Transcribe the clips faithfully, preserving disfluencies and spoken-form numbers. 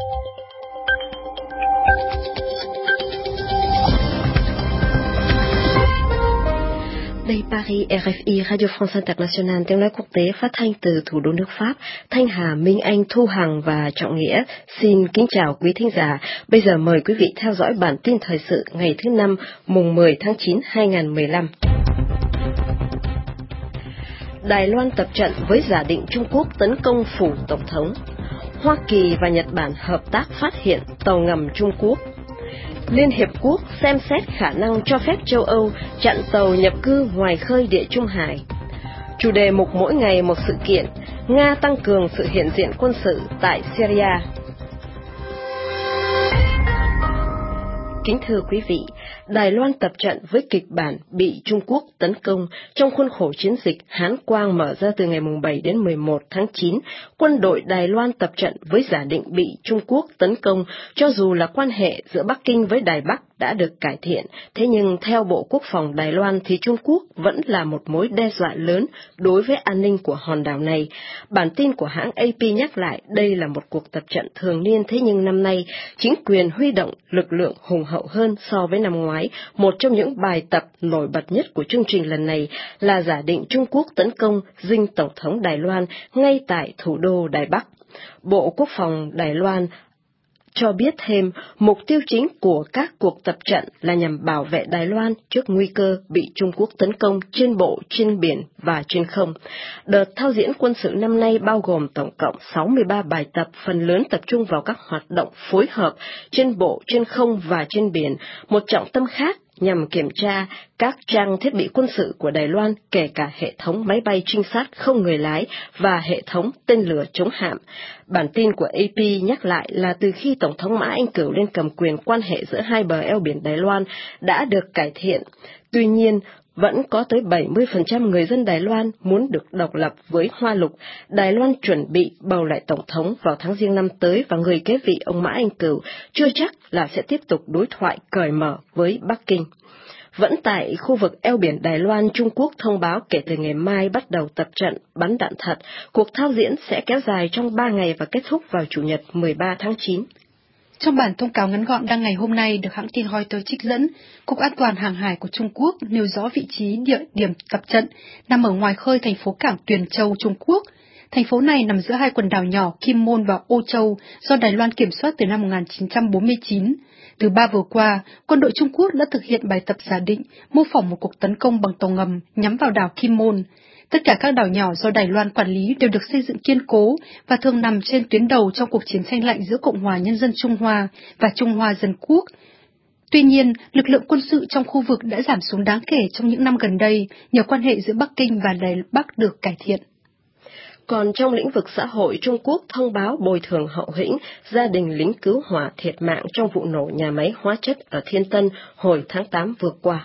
Đây Paris, rờ ép i, Radio France International, tiếng nói quốc tế phát thanh từ thủ đô nước Pháp. Thanh Hà, Minh Anh, Thu Hằng và Trọng Nghĩa xin kính chào quý thính giả. Bây giờ mời quý vị theo dõi bản tin thời sự ngày thứ năm, mùng mười tháng chín hai nghìn không trăm mười lăm. Đài Loan tập trận với giả định Trung Quốc tấn công phủ Tổng thống. Hoa Kỳ và Nhật Bản hợp tác phát hiện tàu ngầm Trung Quốc. Liên Hiệp Quốc xem xét khả năng cho phép châu Âu chặn tàu nhập cư ngoài khơi Địa Trung Hải. Chủ đề mục mỗi ngày một sự kiện, Nga tăng cường sự hiện diện quân sự tại Syria. Kính thưa quý vị, Đài Loan tập trận với kịch bản bị Trung Quốc tấn công trong khuôn khổ chiến dịch Hán Quang mở ra từ ngày bảy đến mười một tháng chín. Quân đội Đài Loan tập trận với giả định bị Trung Quốc tấn công, cho dù là quan hệ giữa Bắc Kinh với Đài Bắc đã được cải thiện, thế nhưng theo Bộ Quốc phòng Đài Loan thì Trung Quốc vẫn là một mối đe dọa lớn đối với an ninh của hòn đảo này. Bản tin của hãng a pê nhắc lại đây là một cuộc tập trận thường niên, thế nhưng năm nay chính quyền huy động lực lượng hùng hậu hơn so với năm ngoái. Một trong những bài tập nổi bật nhất của chương trình lần này là giả định Trung Quốc tấn công dinh Tổng thống Đài Loan ngay tại thủ đô Đài Bắc. Bộ Quốc phòng Đài Loan cho biết thêm, mục tiêu chính của các cuộc tập trận là nhằm bảo vệ Đài Loan trước nguy cơ bị Trung Quốc tấn công trên bộ, trên biển và trên không. Đợt thao diễn quân sự năm nay bao gồm tổng cộng sáu mươi ba bài tập, phần lớn tập trung vào các hoạt động phối hợp trên bộ, trên không và trên biển. Một trọng tâm khác nhằm kiểm tra các trang thiết bị quân sự của Đài Loan, kể cả hệ thống máy bay trinh sát không người lái và hệ thống tên lửa chống hạm. Bản tin của a pê nhắc lại là từ khi Tổng thống Mã Anh Cửu lên cầm quyền, quan hệ giữa hai bờ eo biển Đài Loan đã được cải thiện. Tuy nhiên, vẫn có tới bảy mươi phần trăm người dân Đài Loan muốn được độc lập với Hoa Lục. Đài Loan chuẩn bị bầu lại Tổng thống vào tháng Giêng năm tới và người kế vị ông Mã Anh Cửu chưa chắc là sẽ tiếp tục đối thoại cởi mở với Bắc Kinh. Vẫn tại khu vực eo biển Đài Loan, Trung Quốc thông báo kể từ ngày mai bắt đầu tập trận bắn đạn thật. Cuộc thao diễn sẽ kéo dài trong ba ngày và kết thúc vào Chủ nhật mười ba tháng chín. Trong bản thông cáo ngắn gọn đăng ngày hôm nay được hãng tin Reuters trích dẫn, Cục An toàn Hàng hải của Trung Quốc nêu rõ vị trí địa điểm tập trận nằm ở ngoài khơi thành phố cảng Tuyền Châu, Trung Quốc. Thành phố này nằm giữa hai quần đảo nhỏ Kim Môn và Ô Châu do Đài Loan kiểm soát từ năm một nghìn chín trăm bốn mươi chín. Từ ba vừa qua, quân đội Trung Quốc đã thực hiện bài tập giả định mô phỏng một cuộc tấn công bằng tàu ngầm nhắm vào đảo Kim Môn. Tất cả các đảo nhỏ do Đài Loan quản lý đều được xây dựng kiên cố và thường nằm trên tuyến đầu trong cuộc chiến tranh lạnh giữa Cộng hòa Nhân dân Trung Hoa và Trung Hoa Dân Quốc. Tuy nhiên, lực lượng quân sự trong khu vực đã giảm xuống đáng kể trong những năm gần đây nhờ quan hệ giữa Bắc Kinh và Đài Bắc được cải thiện. Còn trong lĩnh vực xã hội, Trung Quốc thông báo bồi thường hậu hĩnh gia đình lính cứu hỏa thiệt mạng trong vụ nổ nhà máy hóa chất ở Thiên Tân hồi tháng tám vừa qua.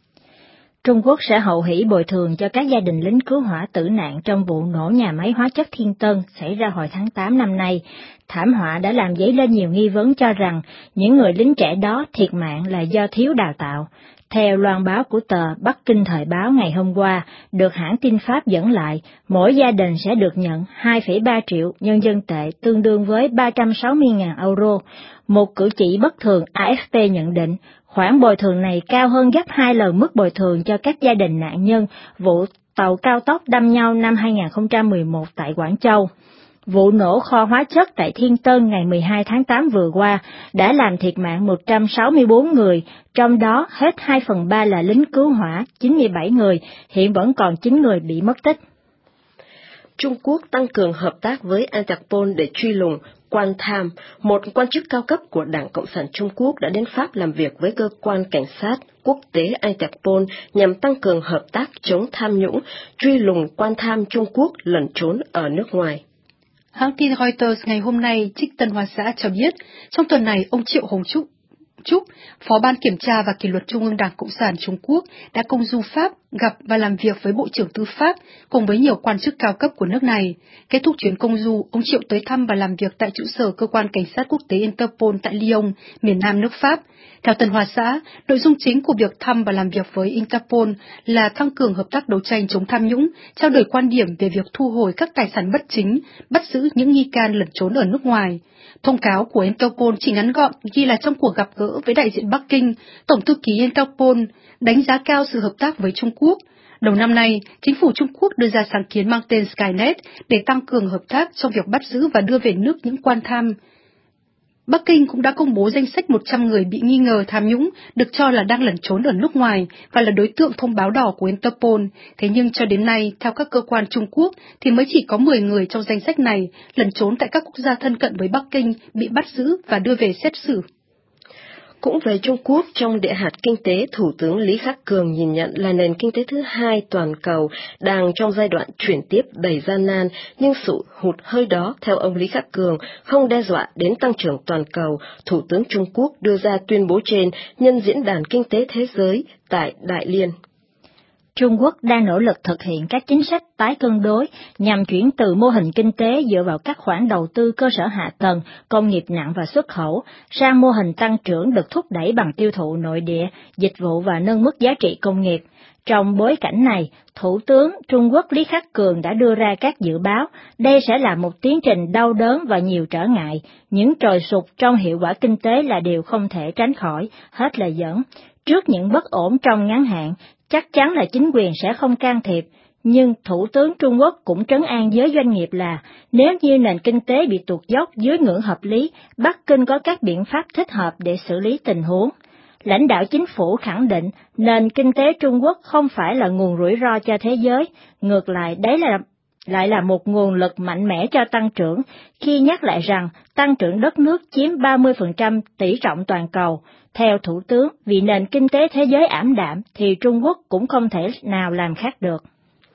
Trung Quốc sẽ hậu hỷ bồi thường cho các gia đình lính cứu hỏa tử nạn trong vụ nổ nhà máy hóa chất Thiên Tân xảy ra hồi tháng tám năm nay. Thảm họa đã làm dấy lên nhiều nghi vấn cho rằng những người lính trẻ đó thiệt mạng là do thiếu đào tạo. Theo loan báo của tờ Bắc Kinh Thời báo ngày hôm qua, được hãng tin Pháp dẫn lại, mỗi gia đình sẽ được nhận hai phẩy ba triệu nhân dân tệ tương đương với ba trăm sáu mươi nghìn euro. Một cử chỉ bất thường, a ép pê nhận định, khoản bồi thường này cao hơn gấp hai lần mức bồi thường cho các gia đình nạn nhân vụ tàu cao tốc đâm nhau năm hai nghìn không trăm mười một tại Quảng Châu. Vụ nổ kho hóa chất tại Thiên Tân ngày mười hai tháng tám vừa qua đã làm thiệt mạng một trăm sáu mươi bốn người, trong đó hết hai phần ba là lính cứu hỏa, chín mươi bảy người, hiện vẫn còn chín người bị mất tích. Trung Quốc tăng cường hợp tác với Interpol để truy lùng Quan Tham, một quan chức cao cấp của Đảng Cộng sản Trung Quốc đã đến Pháp làm việc với cơ quan cảnh sát quốc tế Interpol nhằm tăng cường hợp tác chống tham nhũng, truy lùng Quan Tham Trung Quốc lẩn trốn ở nước ngoài. Hãng tin Reuters ngày hôm nay trích Tân Hoa Xã cho biết, trong tuần này ông Triệu Hồng Trúc, Trúc, Phó Ban Kiểm tra và Kỷ luật Trung ương Đảng Cộng sản Trung Quốc đã công du Pháp gặp và làm việc với Bộ trưởng Tư pháp cùng với nhiều quan chức cao cấp của nước này. Kết thúc chuyến công du, ông Triệu tới thăm và làm việc tại trụ sở cơ quan cảnh sát quốc tế Interpol tại Lyon, miền nam nước Pháp. Theo Tân Hoa Xã, nội dung chính của việc thăm và làm việc với Interpol là tăng cường hợp tác đấu tranh chống tham nhũng, trao đổi quan điểm về việc thu hồi các tài sản bất chính, bắt giữ những nghi can lẩn trốn ở nước ngoài. Thông cáo của Interpol chỉ ngắn gọn ghi là trong cuộc gặp gỡ với đại diện Bắc Kinh, Tổng thư ký Interpol đánh giá cao sự hợp tác với Trung Quốc. Đầu năm nay, chính phủ Trung Quốc đưa ra sáng kiến mang tên Skynet để tăng cường hợp tác trong việc bắt giữ và đưa về nước những quan tham. Bắc Kinh cũng đã công bố danh sách một trăm người bị nghi ngờ tham nhũng, được cho là đang lẩn trốn ở nước ngoài và là đối tượng thông báo đỏ của Interpol. Thế nhưng cho đến nay, theo các cơ quan Trung Quốc, thì mới chỉ có mười người trong danh sách này lẩn trốn tại các quốc gia thân cận với Bắc Kinh bị bắt giữ và đưa về xét xử. Cũng về Trung Quốc, trong địa hạt kinh tế, Thủ tướng Lý Khắc Cường nhìn nhận là nền kinh tế thứ hai toàn cầu đang trong giai đoạn chuyển tiếp đầy gian nan, nhưng sự hụt hơi đó, theo ông Lý Khắc Cường, không đe dọa đến tăng trưởng toàn cầu. Thủ tướng Trung Quốc đưa ra tuyên bố trên nhân diễn đàn kinh tế thế giới tại Đại Liên. Trung Quốc đang nỗ lực thực hiện các chính sách tái cân đối nhằm chuyển từ mô hình kinh tế dựa vào các khoản đầu tư cơ sở hạ tầng, công nghiệp nặng và xuất khẩu, sang mô hình tăng trưởng được thúc đẩy bằng tiêu thụ nội địa, dịch vụ và nâng mức giá trị công nghiệp. Trong bối cảnh này, Thủ tướng Trung Quốc Lý Khắc Cường đã đưa ra các dự báo đây sẽ là một tiến trình đau đớn và nhiều trở ngại. Những trồi sụt trong hiệu quả kinh tế là điều không thể tránh khỏi, hết lời dẫn. Trước những bất ổn trong ngắn hạn, chắc chắn là chính quyền sẽ không can thiệp, nhưng Thủ tướng Trung Quốc cũng trấn an giới doanh nghiệp là nếu như nền kinh tế bị tụt dốc dưới ngưỡng hợp lý, Bắc Kinh có các biện pháp thích hợp để xử lý tình huống. Lãnh đạo chính phủ khẳng định nền kinh tế Trung Quốc không phải là nguồn rủi ro cho thế giới, ngược lại đấy là lại là một nguồn lực mạnh mẽ cho tăng trưởng, khi nhắc lại rằng tăng trưởng đất nước chiếm ba mươi phần trăm tỷ trọng toàn cầu. Theo Thủ tướng, vì nền kinh tế thế giới ảm đạm thì Trung Quốc cũng không thể nào làm khác được.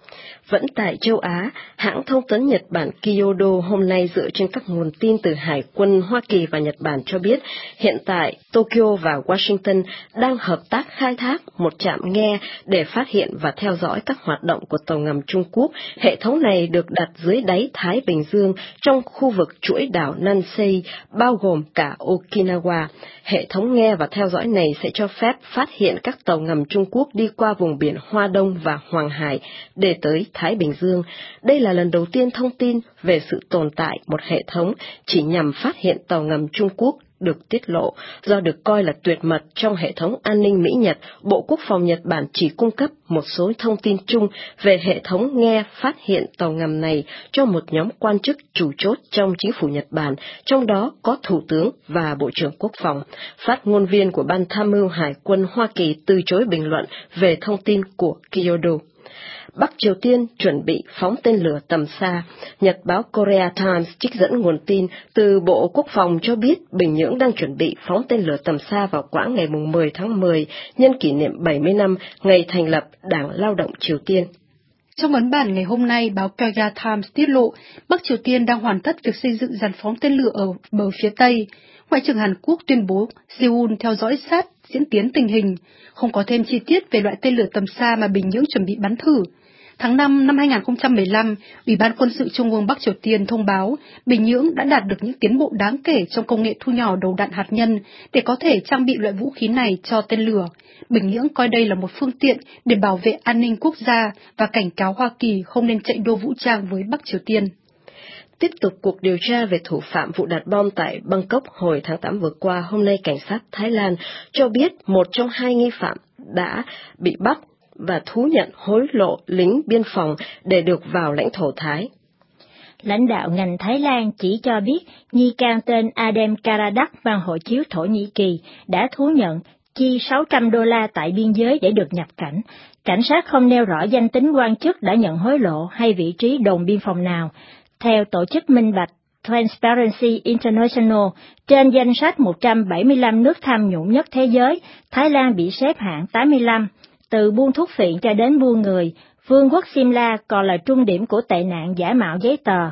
Vẫn tại châu Á, hãng thông tấn Nhật Bản Kyodo hôm nay dựa trên các nguồn tin từ Hải quân Hoa Kỳ và Nhật Bản cho biết, hiện tại Tokyo và Washington đang hợp tác khai thác một trạm nghe để phát hiện và theo dõi các hoạt động của tàu ngầm Trung Quốc. Hệ thống này được đặt dưới đáy Thái Bình Dương trong khu vực chuỗi đảo Nansei, bao gồm cả Okinawa. Hệ thống nghe và theo dõi này sẽ cho phép phát hiện các tàu ngầm Trung Quốc đi qua vùng biển Hoa Đông và Hoàng Hải để tới Thái Bình Dương. Đây là lần đầu tiên thông tin về sự tồn tại một hệ thống chỉ nhằm phát hiện tàu ngầm Trung Quốc được tiết lộ. Do được coi là tuyệt mật trong hệ thống an ninh Mỹ-Nhật, Bộ Quốc phòng Nhật Bản chỉ cung cấp một số thông tin chung về hệ thống nghe phát hiện tàu ngầm này cho một nhóm quan chức chủ chốt trong chính phủ Nhật Bản, trong đó có Thủ tướng và Bộ trưởng Quốc phòng. Phát ngôn viên của Ban Tham mưu Hải quân Hoa Kỳ từ chối bình luận về thông tin của Kyodo. Bắc Triều Tiên chuẩn bị phóng tên lửa tầm xa. Nhật báo Korea Times trích dẫn nguồn tin từ Bộ Quốc phòng cho biết Bình Nhưỡng đang chuẩn bị phóng tên lửa tầm xa vào quãng ngày mười tháng mười, nhân kỷ niệm bảy mươi năm ngày thành lập Đảng Lao động Triều Tiên. Trong ấn bản ngày hôm nay, báo Korea Times tiết lộ Bắc Triều Tiên đang hoàn tất việc xây dựng dàn phóng tên lửa ở bờ phía Tây. Ngoại trưởng Hàn Quốc tuyên bố Seoul theo dõi sát diễn tiến tình hình, không có thêm chi tiết về loại tên lửa tầm xa mà Bình Nhưỡng chuẩn bị bắn thử. Tháng năm năm hai nghìn không trăm mười lăm, Ủy ban Quân sự Trung ương Bắc Triều Tiên thông báo Bình Nhưỡng đã đạt được những tiến bộ đáng kể trong công nghệ thu nhỏ đầu đạn hạt nhân để có thể trang bị loại vũ khí này cho tên lửa. Bình Nhưỡng coi đây là một phương tiện để bảo vệ an ninh quốc gia và cảnh cáo Hoa Kỳ không nên chạy đua vũ trang với Bắc Triều Tiên. Tiếp tục cuộc điều tra về thủ phạm vụ đặt bom tại Bangkok hồi tháng tám vừa qua, hôm nay cảnh sát Thái Lan cho biết một trong hai nghi phạm đã bị bắt và thú nhận hối lộ lính biên phòng để được vào lãnh thổ Thái. Lãnh đạo ngành Thái Lan chỉ cho biết nghi can tên Adem Karadak mang hộ chiếu Thổ Nhĩ Kỳ đã thú nhận chi sáu trăm đô la tại biên giới để được nhập cảnh. Cảnh sát không nêu rõ danh tính quan chức đã nhận hối lộ hay vị trí đồn biên phòng nào. Theo tổ chức minh bạch Transparency International, trên danh sách một trăm bảy mươi lăm nước tham nhũng nhất thế giới, Thái Lan bị xếp hạng tám mươi lăm. Từ buôn thuốc phiện cho đến buôn người, Vương quốc Simla còn là trung điểm của tệ nạn giả mạo giấy tờ.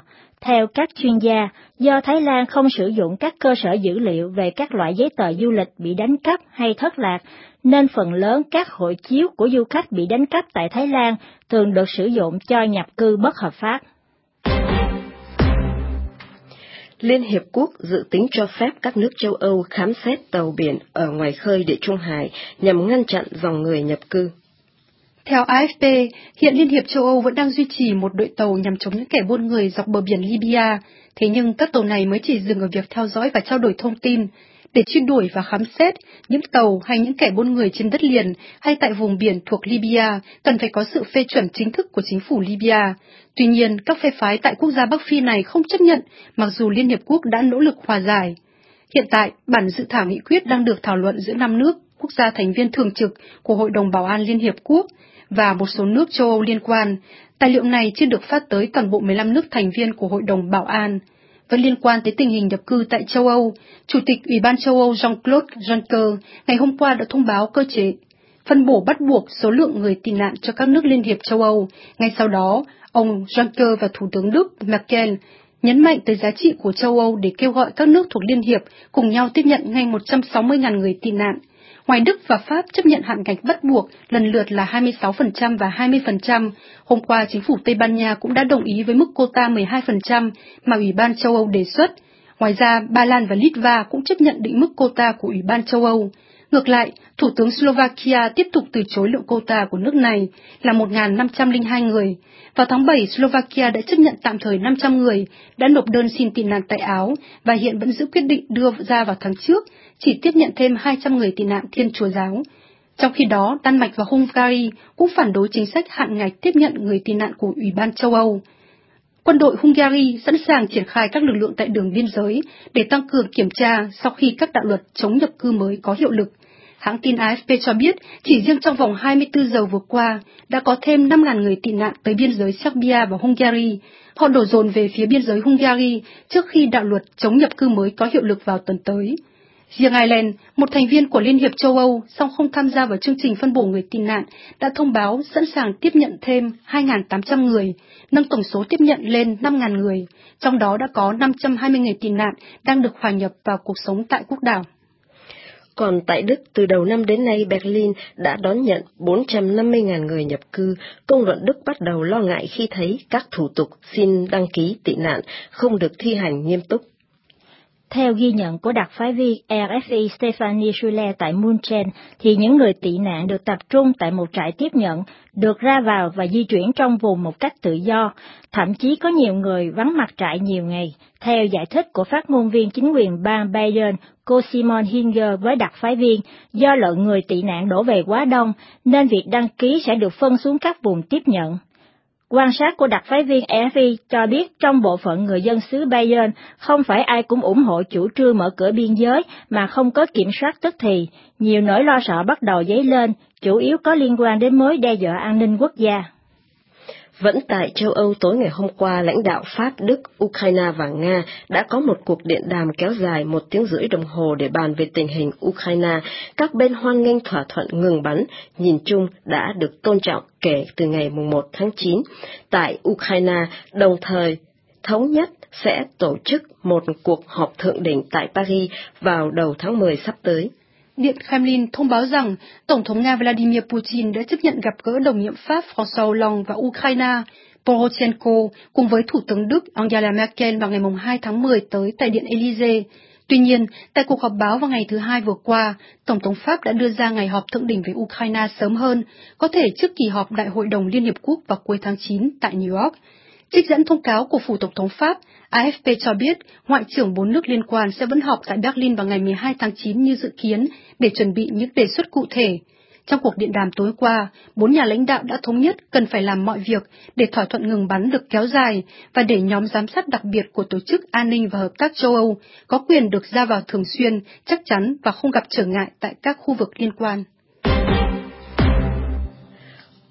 Theo các chuyên gia, do Thái Lan không sử dụng các cơ sở dữ liệu về các loại giấy tờ du lịch bị đánh cắp hay thất lạc, nên phần lớn các hộ chiếu của du khách bị đánh cắp tại Thái Lan thường được sử dụng cho nhập cư bất hợp pháp. Liên Hiệp Quốc dự tính cho phép các nước châu Âu khám xét tàu biển ở ngoài khơi Địa Trung Hải nhằm ngăn chặn dòng người nhập cư. Theo a ép pê, hiện Liên hiệp châu Âu vẫn đang duy trì một đội tàu nhằm chống những kẻ buôn người dọc bờ biển Libya, thế nhưng các tàu này mới chỉ dừng ở việc theo dõi và trao đổi thông tin. Để truy đuổi và khám xét những tàu hay những kẻ buôn người trên đất liền hay tại vùng biển thuộc Libya, cần phải có sự phê chuẩn chính thức của chính phủ Libya. Tuy nhiên, các phe phái tại quốc gia Bắc Phi này không chấp nhận, mặc dù Liên Hiệp Quốc đã nỗ lực hòa giải. Hiện tại, bản dự thảo nghị quyết đang được thảo luận giữa năm nước, quốc gia thành viên thường trực của Hội đồng Bảo an Liên Hiệp Quốc và một số nước châu Âu liên quan. Tài liệu này chưa được phát tới toàn bộ mười lăm nước thành viên của Hội đồng Bảo an. Vẫn liên quan tới tình hình nhập cư tại châu Âu, Chủ tịch Ủy ban châu Âu Jean-Claude Juncker ngày hôm qua đã thông báo cơ chế phân bổ bắt buộc số lượng người tị nạn cho các nước Liên hiệp châu Âu. Ngay sau đó, ông Juncker và Thủ tướng Đức Merkel nhấn mạnh tới giá trị của châu Âu để kêu gọi các nước thuộc Liên hiệp cùng nhau tiếp nhận ngay một trăm sáu mươi nghìn người tị nạn. Ngoài Đức và Pháp chấp nhận hạn ngạch bắt buộc lần lượt là hai mươi sáu phần trăm và hai mươi phần trăm, hôm qua chính phủ Tây Ban Nha cũng đã đồng ý với mức quota mười hai phần trăm mà Ủy ban châu Âu đề xuất. Ngoài ra, Ba Lan và Litva cũng chấp nhận định mức quota của Ủy ban châu Âu. Ngược lại, Thủ tướng Slovakia tiếp tục từ chối lượng quota của nước này là một nghìn năm trăm lẻ hai người. Vào tháng bảy, Slovakia đã chấp nhận tạm thời năm trăm người, đã nộp đơn xin tị nạn tại Áo và hiện vẫn giữ quyết định đưa ra vào tháng trước, chỉ tiếp nhận thêm hai trăm người tị nạn Thiên Chúa giáo. Trong khi đó, Đan Mạch và Hungary cũng phản đối chính sách hạn ngạch tiếp nhận người tị nạn của Ủy ban châu Âu. Quân đội Hungary sẵn sàng triển khai các lực lượng tại đường biên giới để tăng cường kiểm tra sau khi các đạo luật chống nhập cư mới có hiệu lực. Hãng tin a ép pê cho biết, chỉ riêng trong vòng hai mươi tư giờ vừa qua, đã có thêm năm nghìn người tị nạn tới biên giới Serbia và Hungary. Họ đổ dồn về phía biên giới Hungary trước khi đạo luật chống nhập cư mới có hiệu lực vào tuần tới. Riêng Ireland, một thành viên của Liên hiệp châu Âu, song không tham gia vào chương trình phân bổ người tị nạn, đã thông báo sẵn sàng tiếp nhận thêm hai nghìn tám trăm người, nâng tổng số tiếp nhận lên năm nghìn người, trong đó đã có năm trăm hai mươi người tị nạn đang được hòa nhập vào cuộc sống tại quốc đảo. Còn tại Đức, từ đầu năm đến nay, Berlin đã đón nhận bốn trăm năm mươi nghìn người nhập cư. Công luận Đức bắt đầu lo ngại khi thấy các thủ tục xin đăng ký tị nạn không được thi hành nghiêm túc. Theo ghi nhận của đặc phái viên rờ ép i Stephanie Schuller tại Munchen, thì những người tị nạn được tập trung tại một trại tiếp nhận, được ra vào và di chuyển trong vùng một cách tự do, thậm chí có nhiều người vắng mặt trại nhiều ngày. Theo giải thích của phát ngôn viên chính quyền bang Bayern, cô Simon Hinger với đặc phái viên, do lượng người tị nạn đổ về quá đông, nên việc đăng ký sẽ được phân xuống các vùng tiếp nhận. Quan sát của đặc phái viên rờ ép i cho biết trong bộ phận người dân xứ Bayern, không phải ai cũng ủng hộ chủ trương mở cửa biên giới mà không có kiểm soát tức thì. Nhiều nỗi lo sợ bắt đầu dấy lên, chủ yếu có liên quan đến mối đe dọa an ninh quốc gia. Vẫn tại châu Âu, tối ngày hôm qua, lãnh đạo Pháp, Đức, Ukraine và Nga đã có một cuộc điện đàm kéo dài một tiếng rưỡi đồng hồ để bàn về tình hình Ukraine. Các bên hoan nghênh thỏa thuận ngừng bắn, nhìn chung đã được tôn trọng kể từ ngày một tháng chín. Tại Ukraine, đồng thời thống nhất sẽ tổ chức một cuộc họp thượng đỉnh tại Paris vào đầu tháng mười sắp tới. Điện Kremlin thông báo rằng Tổng thống Nga Vladimir Putin đã chấp nhận gặp gỡ đồng nhiệm Pháp François Hollande và Ukraine Poroshenko cùng với Thủ tướng Đức Angela Merkel vào ngày hai tháng mười tới tại Điện Élysée. Tuy nhiên, tại cuộc họp báo vào ngày thứ Hai vừa qua, Tổng thống Pháp đã đưa ra ngày họp thượng đỉnh với Ukraine sớm hơn, có thể trước kỳ họp Đại hội đồng Liên Hiệp Quốc vào cuối tháng chín tại New York. Trích dẫn thông cáo của phủ Tổng thống Pháp, a ép pê cho biết ngoại trưởng bốn nước liên quan sẽ vẫn họp tại Berlin vào ngày mười hai tháng chín như dự kiến để chuẩn bị những đề xuất cụ thể. Trong cuộc điện đàm tối qua, bốn nhà lãnh đạo đã thống nhất cần phải làm mọi việc để thỏa thuận ngừng bắn được kéo dài và để nhóm giám sát đặc biệt của Tổ chức An ninh và Hợp tác châu Âu có quyền được ra vào thường xuyên, chắc chắn và không gặp trở ngại tại các khu vực liên quan.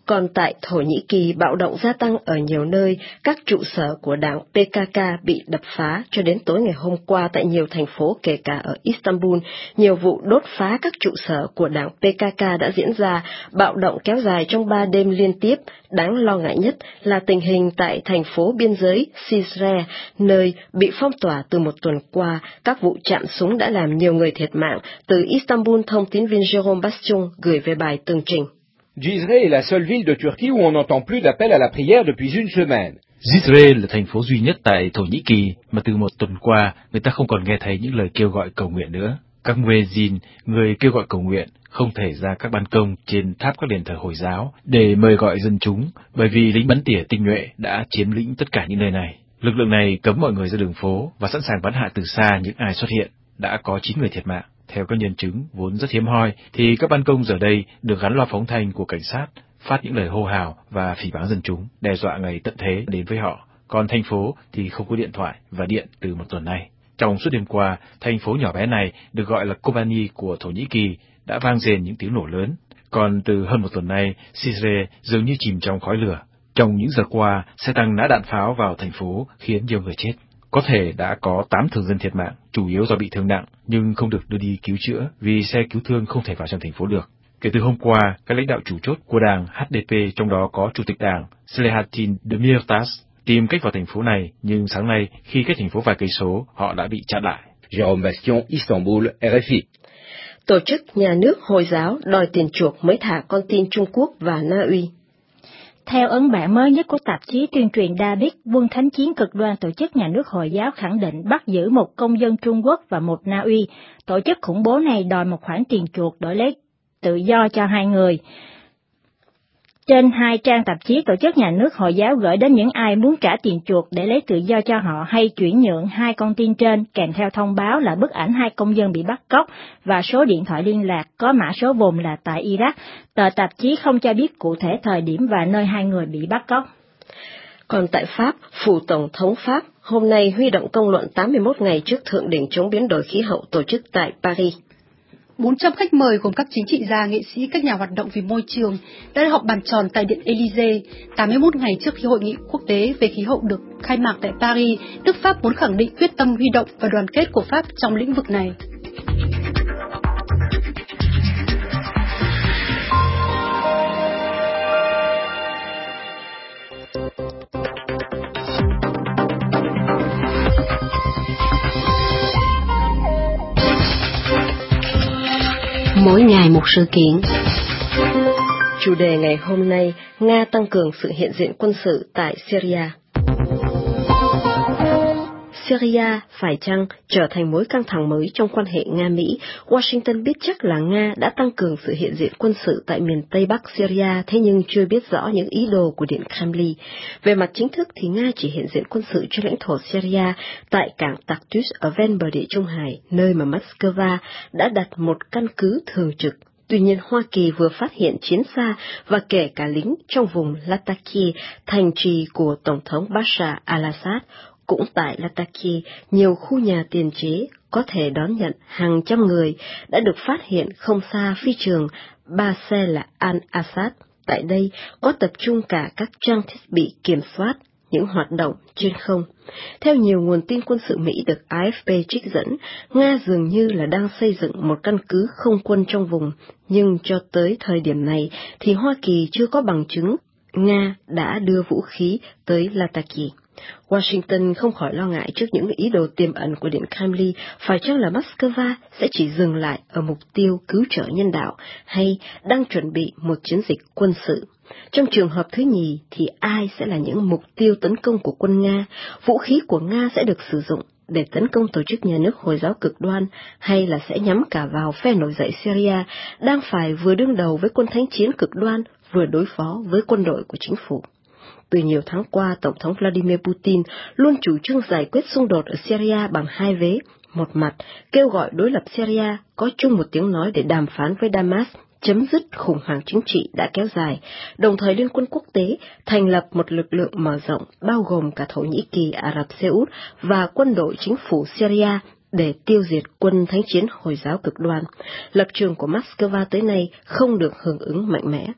Còn tại Thổ Nhĩ Kỳ, bạo động gia tăng ở nhiều nơi, các trụ sở của đảng pê ca ca bị đập phá cho đến tối ngày hôm qua tại nhiều thành phố kể cả ở Istanbul. Nhiều vụ đốt phá các trụ sở của đảng pê ca ca đã diễn ra, bạo động kéo dài trong ba đêm liên tiếp. Đáng lo ngại nhất là tình hình tại thành phố biên giới Cizre, nơi bị phong tỏa từ một tuần qua. Các vụ chạm súng đã làm nhiều người thiệt mạng. Từ Istanbul, thông tín viên Jérôme Bastion gửi về bài tường trình. Cizre est la seule ville de Turquie où on n'entend plus d'appel à la prière depuis une semaine. Cizre là thành phố duy nhất tại Thổ Nhĩ Kỳ mà từ một tuần qua người ta không còn nghe thấy những lời kêu gọi cầu nguyện nữa. Các muezzin, người kêu gọi cầu nguyện, không thể ra các ban công trên tháp các đền thờ Hồi giáo để mời gọi dân chúng, bởi vì lính bắn tỉa tinh nhuệ đã chiếm lĩnh tất cả những nơi này. Lực lượng này cấm mọi người ra đường phố và sẵn sàng bắn hạ từ xa những ai xuất hiện. Đã có chín người thiệt mạng. Theo các nhân chứng vốn rất hiếm hoi, thì các ban công giờ đây được gắn loa phóng thanh của cảnh sát, phát những lời hô hào và phỉ báng dân chúng, đe dọa ngày tận thế đến với họ. Còn thành phố thì không có điện thoại và điện từ một tuần nay. Trong suốt đêm qua, thành phố nhỏ bé này được gọi là Kobani của Thổ Nhĩ Kỳ đã vang rền những tiếng nổ lớn. Còn từ hơn một tuần nay, Cizre dường như chìm trong khói lửa. Trong những giờ qua, xe tăng nã đạn pháo vào thành phố khiến nhiều người chết. Có thể đã có tám thường dân thiệt mạng, chủ yếu do bị thương nặng, nhưng không được đưa đi cứu chữa vì xe cứu thương không thể vào trong thành phố được. Kể từ hôm qua, các lãnh đạo chủ chốt của đảng hát đê pê, trong đó có chủ tịch đảng Selahattin Demirtas, tìm cách vào thành phố này, nhưng sáng nay, khi cách thành phố vài cây số, họ đã bị chặn lại. Jérôme Bastion, Istanbul, rờ ép i. Tổ chức nhà nước Hồi giáo đòi tiền chuộc mới thả con tin Trung Quốc và Na Uy. Theo ấn bản mới nhất của tạp chí tuyên truyền Dabiq, quân thánh chiến cực đoan tổ chức nhà nước Hồi giáo khẳng định bắt giữ một công dân Trung Quốc và một Na Uy. Tổ chức khủng bố này đòi một khoản tiền chuộc đổi lấy tự do cho hai người. Trên hai trang tạp chí, tổ chức nhà nước Hồi giáo gửi đến những ai muốn trả tiền chuộc để lấy tự do cho họ hay chuyển nhượng hai con tin trên, kèm theo thông báo là bức ảnh hai công dân bị bắt cóc và số điện thoại liên lạc có mã số vùng là tại Iraq. Tờ tạp chí không cho biết cụ thể thời điểm và nơi hai người bị bắt cóc. Còn tại Pháp, phủ Tổng thống Pháp hôm nay huy động công luận tám mươi mốt ngày trước Thượng đỉnh chống biến đổi khí hậu tổ chức tại Paris. bốn trăm khách mời gồm các chính trị gia, nghệ sĩ, các nhà hoạt động vì môi trường đã họp bàn tròn tại Điện Élysée tám mươi mốt ngày trước khi hội nghị quốc tế về khí hậu được khai mạc tại Paris. Nước Pháp muốn khẳng định quyết tâm huy động và đoàn kết của Pháp trong lĩnh vực này. Mỗi ngày một sự kiện. Chủ đề ngày hôm nay, Nga tăng cường sự hiện diện quân sự tại Syria. Syria phải chăng trở thành mối căng thẳng mới trong quan hệ Nga-Mỹ? Washington biết chắc là Nga đã tăng cường sự hiện diện quân sự tại miền Tây Bắc Syria, thế nhưng chưa biết rõ những ý đồ của Điện Kremlin. Về mặt chính thức thì Nga chỉ hiện diện quân sự trên lãnh thổ Syria tại cảng Tartus ở ven bờ Địa Trung Hải, nơi mà Moscow đã đặt một căn cứ thường trực. Tuy nhiên, Hoa Kỳ vừa phát hiện chiến xa và kể cả lính trong vùng Latakia, thành trì của Tổng thống Bashar al-Assad. Cũng tại Latakia, nhiều khu nhà tiền chế có thể đón nhận hàng trăm người đã được phát hiện không xa phi trường Bashar al-Assad. Tại đây có tập trung cả các trang thiết bị kiểm soát những hoạt động trên không. Theo nhiều nguồn tin quân sự Mỹ được a ép pê trích dẫn, Nga dường như là đang xây dựng một căn cứ không quân trong vùng, nhưng cho tới thời điểm này thì Hoa Kỳ chưa có bằng chứng Nga đã đưa vũ khí tới Latakia. Washington không khỏi lo ngại trước những ý đồ tiềm ẩn của Điện Kremlin, phải chăng là Moscow sẽ chỉ dừng lại ở mục tiêu cứu trợ nhân đạo hay đang chuẩn bị một chiến dịch quân sự. Trong trường hợp thứ nhì thì ai sẽ là những mục tiêu tấn công của quân Nga? Vũ khí của Nga sẽ được sử dụng để tấn công tổ chức nhà nước Hồi giáo cực đoan hay là sẽ nhắm cả vào phe nổi dậy Syria đang phải vừa đương đầu với quân thánh chiến cực đoan vừa đối phó với quân đội của chính phủ? Từ nhiều tháng qua, Tổng thống Vladimir Putin luôn chủ trương giải quyết xung đột ở Syria bằng hai vế. Một mặt, kêu gọi đối lập Syria có chung một tiếng nói để đàm phán với Damas, chấm dứt khủng hoảng chính trị đã kéo dài, đồng thời Liên quân quốc tế thành lập một lực lượng mở rộng bao gồm cả Thổ Nhĩ Kỳ, Ả Rập Xê Út và quân đội chính phủ Syria để tiêu diệt quân thánh chiến Hồi giáo cực đoan. Lập trường của Moscow tới nay không được hưởng ứng mạnh mẽ.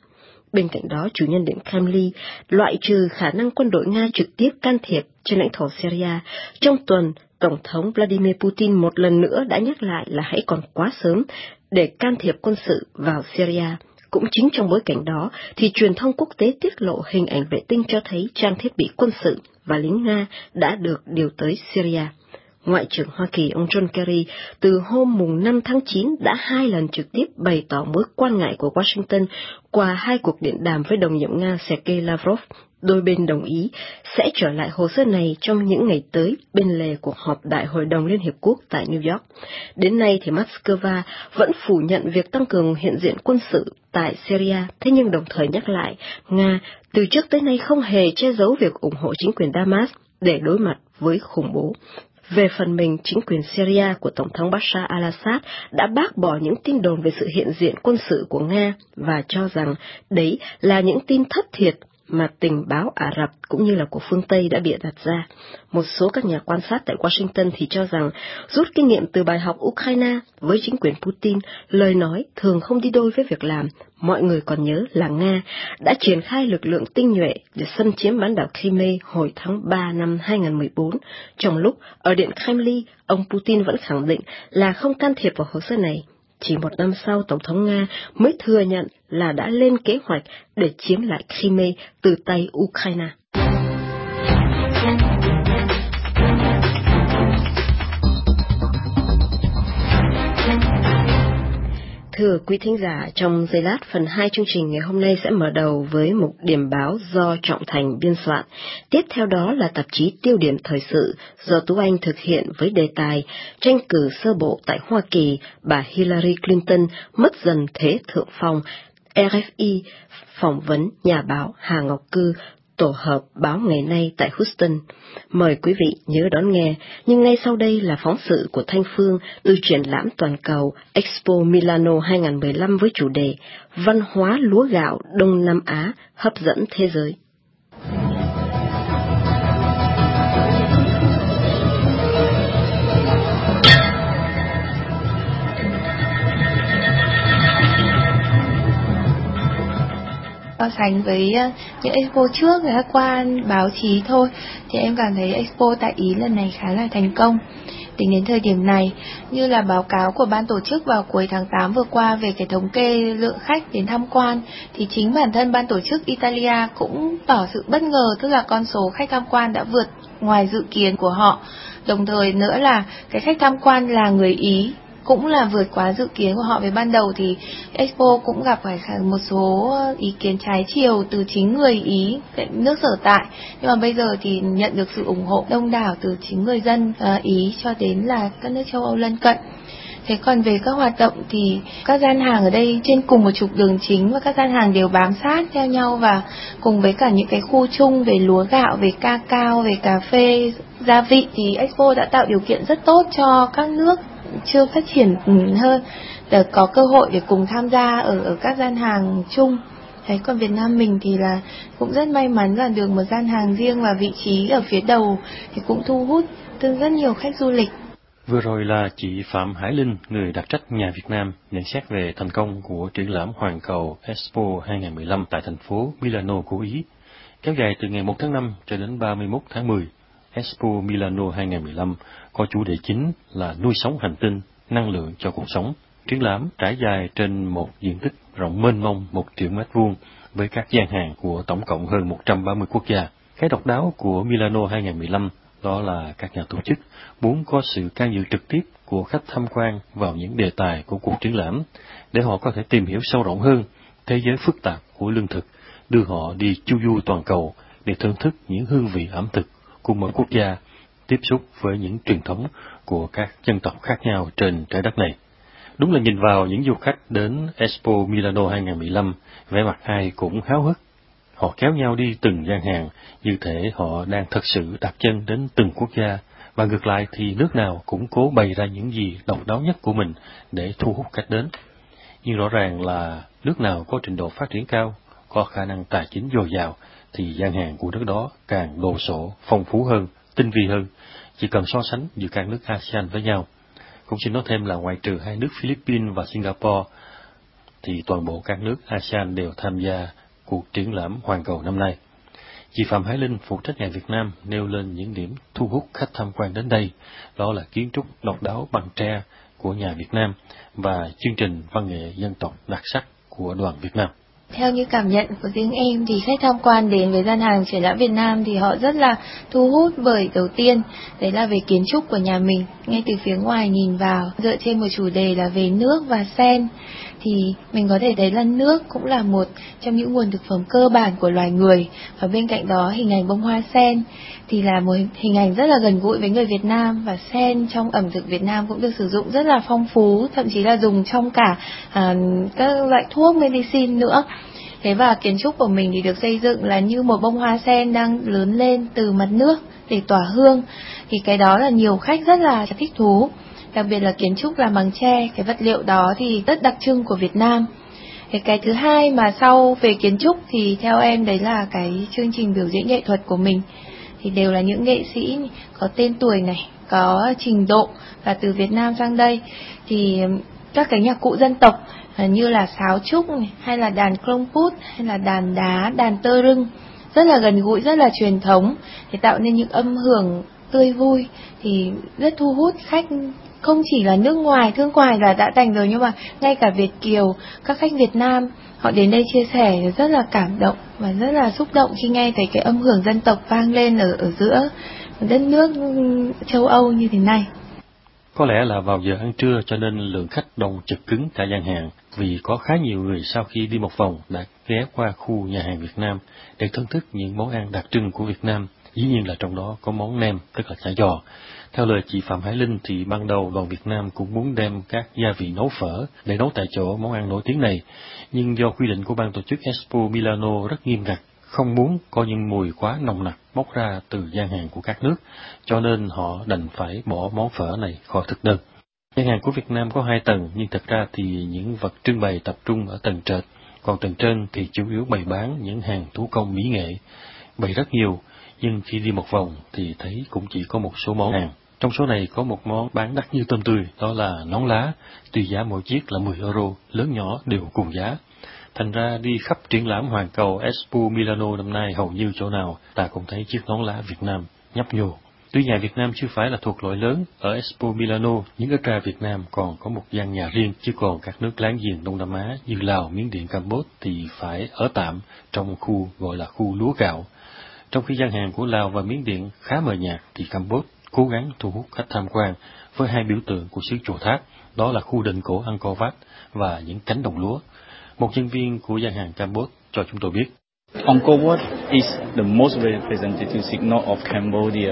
Bên cạnh đó, chủ nhân Điện Kremlin loại trừ khả năng quân đội Nga trực tiếp can thiệp trên lãnh thổ Syria. Trong tuần, Tổng thống Vladimir Putin một lần nữa đã nhắc lại là hãy còn quá sớm để can thiệp quân sự vào Syria. Cũng chính trong bối cảnh đó, thì truyền thông quốc tế tiết lộ hình ảnh vệ tinh cho thấy trang thiết bị quân sự và lính Nga đã được điều tới Syria. Ngoại trưởng Hoa Kỳ ông John Kerry từ hôm mùng năm tháng chín đã hai lần trực tiếp bày tỏ mối quan ngại của Washington qua hai cuộc điện đàm với đồng nhiệm Nga Sergei Lavrov. Đôi bên đồng ý sẽ trở lại hồ sơ này trong những ngày tới bên lề cuộc họp Đại hội đồng Liên Hiệp Quốc tại New York. Đến nay thì Moscow vẫn phủ nhận việc tăng cường hiện diện quân sự tại Syria, thế nhưng đồng thời nhắc lại Nga từ trước tới nay không hề che giấu việc ủng hộ chính quyền Damas để đối mặt với khủng bố. Về phần mình, chính quyền Syria của Tổng thống Bashar al-Assad đã bác bỏ những tin đồn về sự hiện diện quân sự của Nga và cho rằng đấy là những tin thất thiệt mà tình báo Ả Rập cũng như là của phương Tây đã bịa đặt ra. Một số các nhà quan sát tại Washington thì cho rằng rút kinh nghiệm từ bài học Ukraine với chính quyền Putin, lời nói thường không đi đôi với việc làm. Mọi người còn nhớ là Nga đã triển khai lực lượng tinh nhuệ để xâm chiếm bán đảo Crimea hồi tháng ba năm hai nghìn không trăm mười bốn, trong lúc ở Điện Kremlin, ông Putin vẫn khẳng định là không can thiệp vào hồ sơ này. Chỉ một năm sau, Tổng thống Nga mới thừa nhận là đã lên kế hoạch để chiếm lại Crimea từ tay Ukraine. Thưa quý thính giả, trong giây lát phần hai chương trình ngày hôm nay sẽ mở đầu với một điểm báo do Trọng Thành biên soạn. Tiếp theo đó là tạp chí Tiêu điểm thời sự do Tú Anh thực hiện với đề tài tranh cử sơ bộ tại Hoa Kỳ, bà Hillary Clinton mất dần thế thượng phong. rờ ép i phỏng vấn nhà báo Hà Ngọc Cư, tổ hợp báo Ngày Nay tại Houston. Mời quý vị nhớ đón nghe, nhưng ngay sau đây là phóng sự của Thanh Phương từ triển lãm toàn cầu Expo Milano hai không một lăm với chủ đề Văn hóa lúa gạo Đông Nam Á hấp dẫn thế giới. So sánh với những expo trước và qua báo chí thôi thì em cảm thấy expo tại Ý lần này khá là thành công. Tính đến thời điểm này, như là báo cáo của ban tổ chức vào cuối tháng tám vừa qua về cái thống kê lượng khách đến tham quan, thì chính bản thân ban tổ chức Italia cũng tỏ sự bất ngờ, tức là con số khách tham quan đã vượt ngoài dự kiến của họ. Đồng thời nữa là cái khách tham quan là người Ý cũng là vượt quá dự kiến của họ. Về ban đầu thì Expo cũng gặp phải một số ý kiến trái chiều từ chính người Ý, nước sở tại, nhưng mà bây giờ thì nhận được sự ủng hộ đông đảo từ chính người dân Ý cho đến là các nước châu Âu lân cận. Thế còn về các hoạt động thì các gian hàng ở đây trên cùng một trục đường chính và các gian hàng đều bám sát theo nhau, và cùng với cả những cái khu chung về lúa gạo, về cacao, về cà phê, gia vị thì Expo đã tạo điều kiện rất tốt cho các nước chưa phát triển hơn để có cơ hội để cùng tham gia ở, ở các gian hàng chung. Thế còn Việt Nam mình thì là cũng rất may mắn là được một gian hàng riêng và vị trí ở phía đầu thì cũng thu hút rất nhiều khách du lịch. Vừa rồi là chị Phạm Hải Linh, người đặc trách nhà Việt Nam, nhận xét về thành công của triển lãm hoàn cầu Expo hai không một lăm tại thành phố Milano của Ý. Kéo dài từ ngày một tháng năm cho đến ba mươi mốt tháng mười, Expo Milano hai không một lăm có chủ đề chính là nuôi sống hành tinh, năng lượng cho cuộc sống. Triển lãm trải dài trên một diện tích rộng mênh mông một triệu mét vuông với các gian hàng của tổng cộng hơn một trăm ba mươi quốc gia. Cái độc đáo của Milano hai không một lăm đó là các nhà tổ chức muốn có sự can dự trực tiếp của khách tham quan vào những đề tài của cuộc triển lãm để họ có thể tìm hiểu sâu rộng hơn thế giới phức tạp của lương thực, đưa họ đi chu du toàn cầu để thưởng thức những hương vị ẩm thực của mỗi quốc gia, tiếp xúc với những truyền thống của các dân tộc khác nhau trên trái đất này. Đúng là nhìn vào những du khách đến Expo Milano hai không một lăm, vẻ mặt ai cũng háo hức. Họ kéo nhau đi từng gian hàng, như thể họ đang thật sự đặt chân đến từng quốc gia, và ngược lại thì nước nào cũng cố bày ra những gì độc đáo nhất của mình để thu hút khách đến. Nhưng rõ ràng là nước nào có trình độ phát triển cao, có khả năng tài chính dồi dào, thì gian hàng của nước đó càng đồ sộ, phong phú hơn, tinh vi hơn, chỉ cần so sánh giữa các nước a sê an với nhau. Cũng xin nói thêm là ngoại trừ hai nước Philippines và Singapore, thì toàn bộ các nước a sê an đều tham gia cuộc triển lãm hoàn cầu năm nay. Chị Phạm Hải Linh, phụ trách nhà Việt Nam, nêu lên những điểm thu hút khách tham quan đến đây, đó là kiến trúc độc đáo bằng tre của nhà Việt Nam và chương trình văn nghệ dân tộc đặc sắc của đoàn Việt Nam. Theo như cảm nhận của riêng em thì khách tham quan đến với gian hàng triển lãm Việt Nam thì họ rất là thu hút bởi đầu tiên đấy là về kiến trúc của nhà mình. Ngay từ phía ngoài nhìn vào, dựa trên một chủ đề là về nước và sen, thì mình có thể thấy là nước cũng là một trong những nguồn thực phẩm cơ bản của loài người, và bên cạnh đó hình ảnh bông hoa sen thì là một hình ảnh rất là gần gũi với người Việt Nam, và sen trong ẩm thực Việt Nam cũng được sử dụng rất là phong phú, thậm chí là dùng trong cả à, các loại thuốc medicine nữa. Thế và kiến trúc của mình thì được xây dựng là như một bông hoa sen đang lớn lên từ mặt nước để tỏa hương, thì cái đó là nhiều khách rất là thích thú. Đặc biệt là kiến trúc làm bằng tre, cái vật liệu đó thì rất đặc trưng của Việt Nam. Cái, cái thứ hai mà sau về kiến trúc thì theo em đấy là cái chương trình biểu diễn nghệ thuật của mình. Thì đều là những nghệ sĩ có tên tuổi này, có trình độ và từ Việt Nam sang đây. Thì các cái nhạc cụ dân tộc như là sáo trúc này, hay là đàn krongput, hay là đàn đá, đàn tơ rưng, rất là gần gũi, rất là truyền thống, để tạo nên những âm hưởng tươi vui, thì rất thu hút khách. Không chỉ là nước ngoài, thương ngoài là đã thành rồi, nhưng mà ngay cả Việt kiều, các khách Việt Nam họ đến đây chia sẻ rất là cảm động và rất là xúc động khi nghe thấy cái âm hưởng dân tộc vang lên ở ở giữa đất nước châu Âu như thế này. Có lẽ là vào giờ ăn trưa cho nên lượng khách đông chật cứng cả gian hàng, vì có khá nhiều người sau khi đi một vòng đã ghé qua khu nhà hàng Việt Nam để thưởng thức những món ăn đặc trưng của Việt Nam. Dĩ nhiên là trong đó có món nem, tức là chả giò. Theo lời chị Phạm Hải Linh thì ban đầu đoàn Việt Nam cũng muốn đem các gia vị nấu phở để nấu tại chỗ món ăn nổi tiếng này, nhưng do quy định của ban tổ chức Expo Milano rất nghiêm ngặt, không muốn có những mùi quá nồng nặc bốc ra từ gian hàng của các nước, cho nên họ đành phải bỏ món phở này khỏi thực đơn. Gian hàng của Việt Nam có hai tầng, nhưng thật ra thì những vật trưng bày tập trung ở tầng trệt, còn tầng trên thì chủ yếu bày bán những hàng thủ công mỹ nghệ, bày rất nhiều, nhưng khi đi một vòng thì thấy cũng chỉ có một số món hàng. Trong số này có một món bán đắt như tôm tươi, đó là nón lá, tuy giá mỗi chiếc là mười euro, lớn nhỏ đều cùng giá. Thành ra đi khắp triển lãm hoàn cầu Expo Milano năm nay hầu như chỗ nào ta cũng thấy chiếc nón lá Việt Nam nhấp nhô. Tuy nhà Việt Nam chưa phải là thuộc loại lớn ở Expo Milano, nhưng ở Tra Việt Nam còn có một gian nhà riêng, chứ còn các nước láng giềng Đông Nam Á như Lào, Miến Điện, Campuchia thì phải ở tạm trong khu gọi là khu lúa gạo. Trong khi gian hàng của Lào và Miến Điện khá mờ nhạt thì Campuchia cố gắng thu hút khách tham quan với hai biểu tượng của xứ Chùa Tháp, đó là khu đình cổ Angkor Wat và những cánh đồng lúa. Một nhân viên của gian hàng Campuchia cho chúng tôi biết. Angkor Wat is the most representative signal of Cambodia.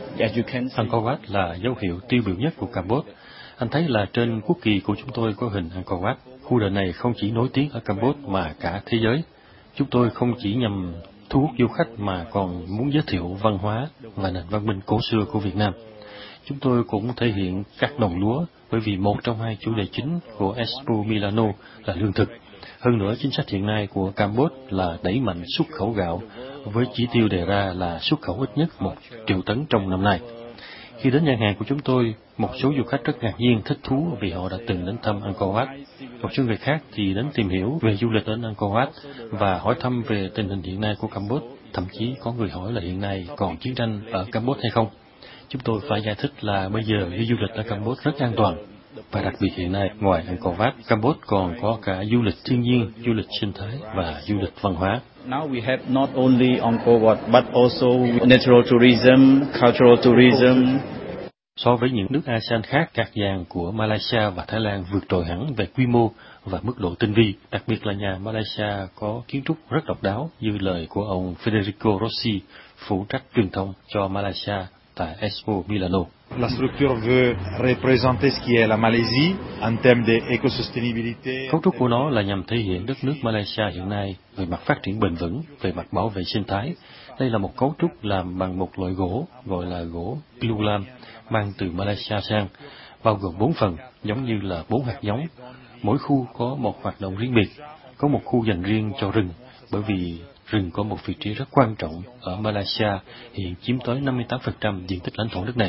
Angkor Wat là dấu hiệu tiêu biểu nhất của Campuchia. Anh thấy là trên quốc kỳ của chúng tôi có hình Angkor Wat. Khu đền này không chỉ nổi tiếng ở Campuchia mà cả thế giới. Chúng tôi không chỉ nhằm thu hút du khách mà còn muốn giới thiệu văn hóa và nền văn minh cổ xưa của Việt Nam. Chúng tôi cũng thể hiện các đồng lúa, bởi vì một trong hai chủ đề chính của Expo Milano là lương thực. Hơn nữa, chính sách hiện nay của Campuchia là đẩy mạnh xuất khẩu gạo, với chỉ tiêu đề ra là xuất khẩu ít nhất một triệu tấn trong năm nay. Khi đến nhà hàng của chúng tôi, một số du khách rất ngạc nhiên, thích thú vì họ đã từng đến thăm Angkor Wat. Một số người khác thì đến tìm hiểu về du lịch đến Angkor Wat và hỏi thăm về tình hình hiện nay của Campuchia. Thậm chí có người hỏi là hiện nay còn chiến tranh ở Campuchia hay không. Chúng tôi phải giải thích là bây giờ đi du lịch ở Campuchia rất an toàn. Và đặc biệt hiện nay, ngoài Angkor Wat, Campuchia còn có cả du lịch thiên nhiên, du lịch sinh thái và du lịch văn hóa. Now we have not only Angkor Wat but also natural tourism, cultural tourism. So với những nước a sê an khác, các gian của Malaysia và Thái Lan vượt trội hẳn về quy mô và mức độ tinh vi. Đặc biệt là nhà Malaysia có kiến trúc rất độc đáo, như lời của ông Federico Rossi, phụ trách truyền thông cho Malaysia tại Expo Milano. La structure veut représenter ce qui est la Malaisie en termes d'éco-sustainabilité. Cấu trúc của nó là nhằm thể hiện đất nước Malaysia hiện nay về mặt phát triển bền vững, về mặt bảo vệ sinh thái. Đây là một cấu trúc làm bằng một loại gỗ gọi là gỗ glulam, mang từ Malaysia sang, bao gồm bốn phần, giống như là bốn hạt giống. Mỗi khu có một hoạt động riêng biệt, có một khu dành riêng cho rừng, bởi vì rừng có một vị trí rất quan trọng ở Malaysia, hiện chiếm tới năm mươi tám phần trăm diện tích lãnh thổ nước này.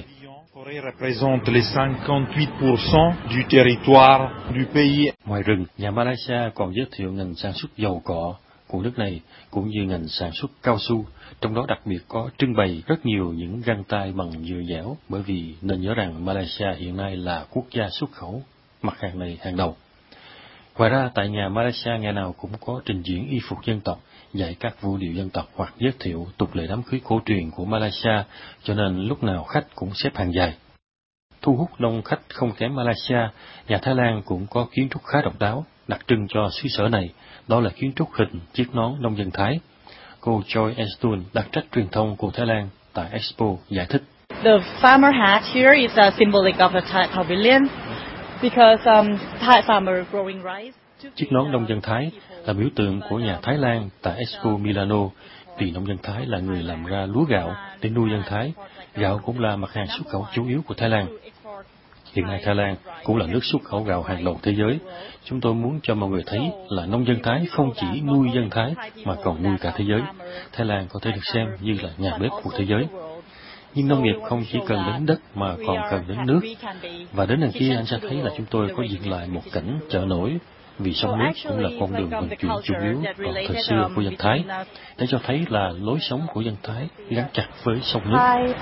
Ngoài rừng, nhà Malaysia còn giới thiệu ngành sản xuất dầu cọ, của nước này, cũng như ngành sản xuất cao su, trong đó đặc biệt có trưng bày rất nhiều những găng tay bằng dừa dẻo, bởi vì nên nhớ rằng Malaysia hiện nay là quốc gia xuất khẩu mặt hàng này hàng đầu. Ngoài ra, tại nhà Malaysia ngày nào cũng có trình diễn y phục dân tộc, dạy các vũ điệu dân tộc hoặc giới thiệu tục lệ đám cưới cổ truyền của Malaysia, cho nên lúc nào khách cũng xếp hàng dài. Thu hút đông khách không kém Malaysia, nhà Thái Lan cũng có kiến trúc khá độc đáo, đặc trưng cho xứ sở này, đó là kiến trúc hình chiếc nón nông dân Thái. Cô Joy Estun, đặc trách truyền thông của Thái Lan tại Expo, giải thích. The farmer hat here is a symbolic of a Thai pavilion because um, Thai farmer growing rice. Chiếc nón nông dân Thái là biểu tượng của nhà Thái Lan tại Expo Milano, vì nông dân Thái là người làm ra lúa gạo để nuôi dân Thái. Gạo cũng là mặt hàng xuất khẩu chủ yếu của Thái Lan. Hiện nay Thái Lan cũng là nước xuất khẩu gạo hàng đầu thế giới. Chúng tôi muốn cho mọi người thấy là nông dân Thái không chỉ nuôi dân Thái mà còn nuôi cả thế giới. Thái Lan có thể được xem như là nhà bếp của thế giới. Nhưng nông nghiệp không chỉ cần đến đất mà còn cần đến nước. Và đến đằng kia anh sẽ thấy là chúng tôi có dựng lại một cảnh chợ nổi, vì sông nước cũng là con đường vận chuyển chủ yếu vào thời xưa của dân Thái, để cho thấy là lối sống của dân Thái gắn chặt với sông nước.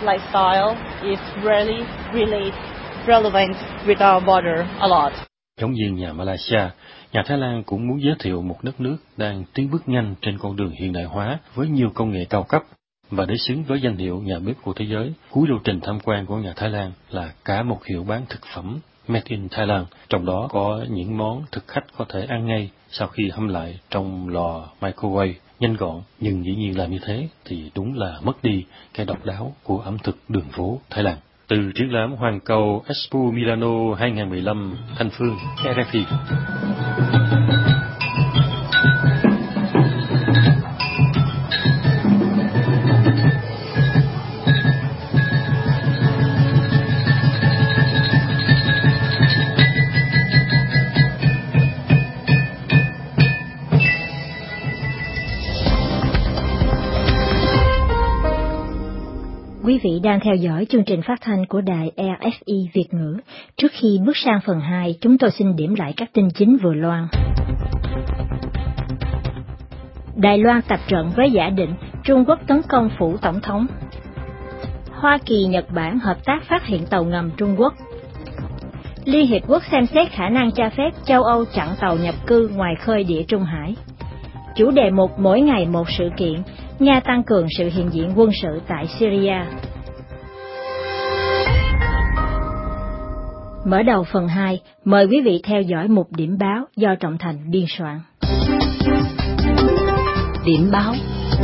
Giống như nhà Malaysia, nhà Thái Lan cũng muốn giới thiệu một đất nước đang tiến bước nhanh trên con đường hiện đại hóa với nhiều công nghệ cao cấp. Và để xứng với danh hiệu nhà bếp của thế giới, cuối lộ trình tham quan của nhà Thái Lan là cả một hiệu bán thực phẩm Made in Thailand, trong đó có những món thực khách có thể ăn ngay sau khi hâm lại trong lò microwave, nhanh gọn, nhưng dĩ nhiên làm như thế thì đúng là mất đi cái độc đáo của ẩm thực đường phố Thái Lan. Từ triển lãm Hoàn cầu Expo Milano hai không một lăm, Thanh Phương, rờ ép i. Quý vị đang theo dõi chương trình phát thanh của đài rờ ép i Việt ngữ. Trước khi bước sang phần hai, chúng tôi xin điểm lại các tin chính vừa loan. Đài Loan tập trận với giả định Trung Quốc tấn công phủ tổng thống. Hoa Kỳ, Nhật Bản hợp tác phát hiện tàu ngầm Trung Quốc. Liên Hiệp Quốc xem xét khả năng cho phép châu Âu chặn tàu nhập cư ngoài khơi Địa Trung Hải. Chủ đề mục mỗi ngày một sự kiện, Nga tăng cường sự hiện diện quân sự tại Syria. Mở đầu phần hai, mời quý vị theo dõi mục điểm báo do Trọng Thành biên soạn. Điểm báo.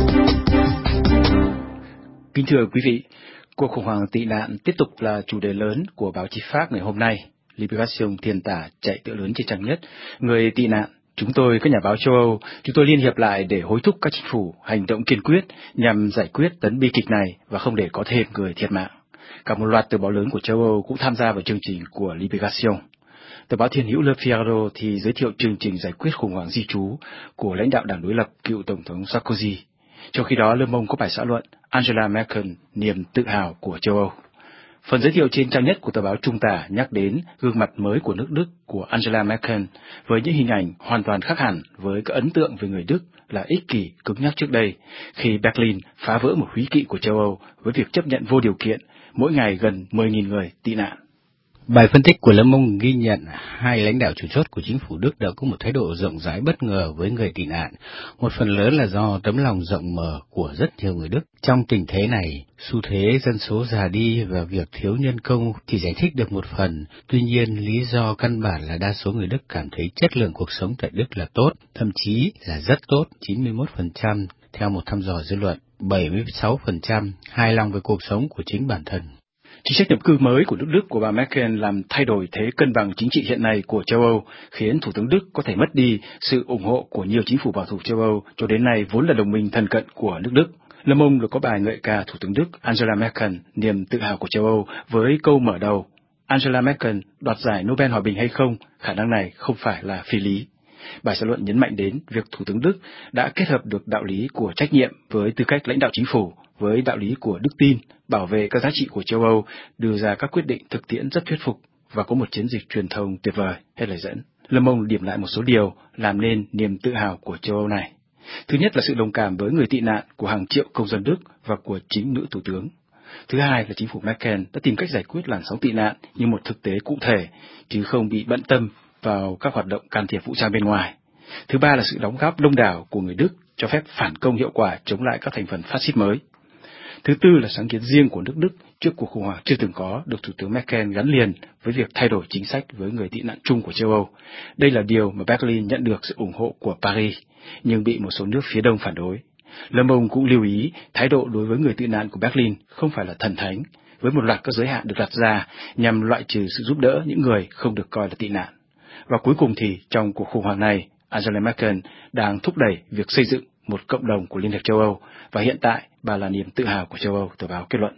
Kính thưa quý vị, cuộc khủng hoảng tị nạn tiếp tục là chủ đề lớn của báo chí Pháp ngày hôm nay. Libération thiên tả chạy tựa lớn trên trang nhất, người tị nạn. Chúng tôi, các nhà báo châu Âu, chúng tôi liên hiệp lại để hối thúc các chính phủ hành động kiên quyết nhằm giải quyết tấn bi kịch này và không để có thêm người thiệt mạng. Cả một loạt tờ báo lớn của châu Âu cũng tham gia vào chương trình của Libération. Tờ báo Thiên hữu Le Figaro thì giới thiệu chương trình giải quyết khủng hoảng di trú của lãnh đạo đảng đối lập cựu Tổng thống Sarkozy. Trong khi đó, Le Monde có bài xã luận Angela Merkel, niềm tự hào của châu Âu. Phần giới thiệu trên trang nhất của tờ báo Trung tả nhắc đến gương mặt mới của nước Đức của Angela Merkel với những hình ảnh hoàn toàn khác hẳn với các ấn tượng về người Đức là ích kỷ, cứng nhắc trước đây, khi Berlin phá vỡ một húy kỵ của châu Âu với việc chấp nhận vô điều kiện mỗi ngày gần mười nghìn người tị nạn. Bài phân tích của Le Monde ghi nhận hai lãnh đạo chủ chốt của chính phủ Đức đã có một thái độ rộng rãi bất ngờ với người tị nạn, một phần lớn là do tấm lòng rộng mở của rất nhiều người Đức. Trong tình thế này, xu thế dân số già đi và việc thiếu nhân công thì giải thích được một phần, tuy nhiên lý do căn bản là đa số người Đức cảm thấy chất lượng cuộc sống tại Đức là tốt, thậm chí là rất tốt, chín mươi mốt phần trăm theo một thăm dò dư luận, bảy mươi sáu phần trăm hài lòng với cuộc sống của chính bản thân. Chính sách nhập cư mới của nước Đức của bà Merkel làm thay đổi thế cân bằng chính trị hiện nay của châu Âu, khiến Thủ tướng Đức có thể mất đi sự ủng hộ của nhiều chính phủ bảo thủ châu Âu cho đến nay vốn là đồng minh thân cận của nước Đức. Le Monde có bài ngợi ca Thủ tướng Đức Angela Merkel, niềm tự hào của châu Âu, với câu mở đầu: Angela Merkel đoạt giải Nobel Hòa bình hay không, khả năng này không phải là phi lý. Bài xã luận nhấn mạnh đến việc Thủ tướng Đức đã kết hợp được đạo lý của trách nhiệm với tư cách lãnh đạo chính phủ, với đạo lý của đức tin, bảo vệ các giá trị của châu Âu, đưa ra các quyết định thực tiễn rất thuyết phục và có một chiến dịch truyền thông tuyệt vời. Hết lời dẫn, Le Monde điểm lại một số điều làm nên niềm tự hào của châu Âu này. Thứ nhất là sự đồng cảm với người tị nạn của hàng triệu công dân Đức và của chính nữ thủ tướng. Thứ hai là chính phủ Merkel đã tìm cách giải quyết làn sóng tị nạn như một thực tế cụ thể, chứ không bị bận tâm vào các hoạt động can thiệp vũ trang bên ngoài. Thứ ba là sự đóng góp đông đảo của người Đức cho phép phản công hiệu quả chống lại các thành phần phát xít mới. Thứ tư là sáng kiến riêng của nước Đức trước cuộc khủng hoảng chưa từng có được Thủ tướng Merkel gắn liền với việc thay đổi chính sách với người tị nạn chung của châu Âu. Đây là điều mà Berlin nhận được sự ủng hộ của Paris, nhưng bị một số nước phía đông phản đối. Le Monde cũng lưu ý thái độ đối với người tị nạn của Berlin không phải là thần thánh, với một loạt các giới hạn được đặt ra nhằm loại trừ sự giúp đỡ những người không được coi là tị nạn. Và cuối cùng thì trong cuộc khủng hoảng này, Angela Merkel đang thúc đẩy việc xây dựng một cộng đồng của Liên hiệp châu Âu, và hiện tại bà là niềm tự hào của châu Âu, tờ báo kết luận.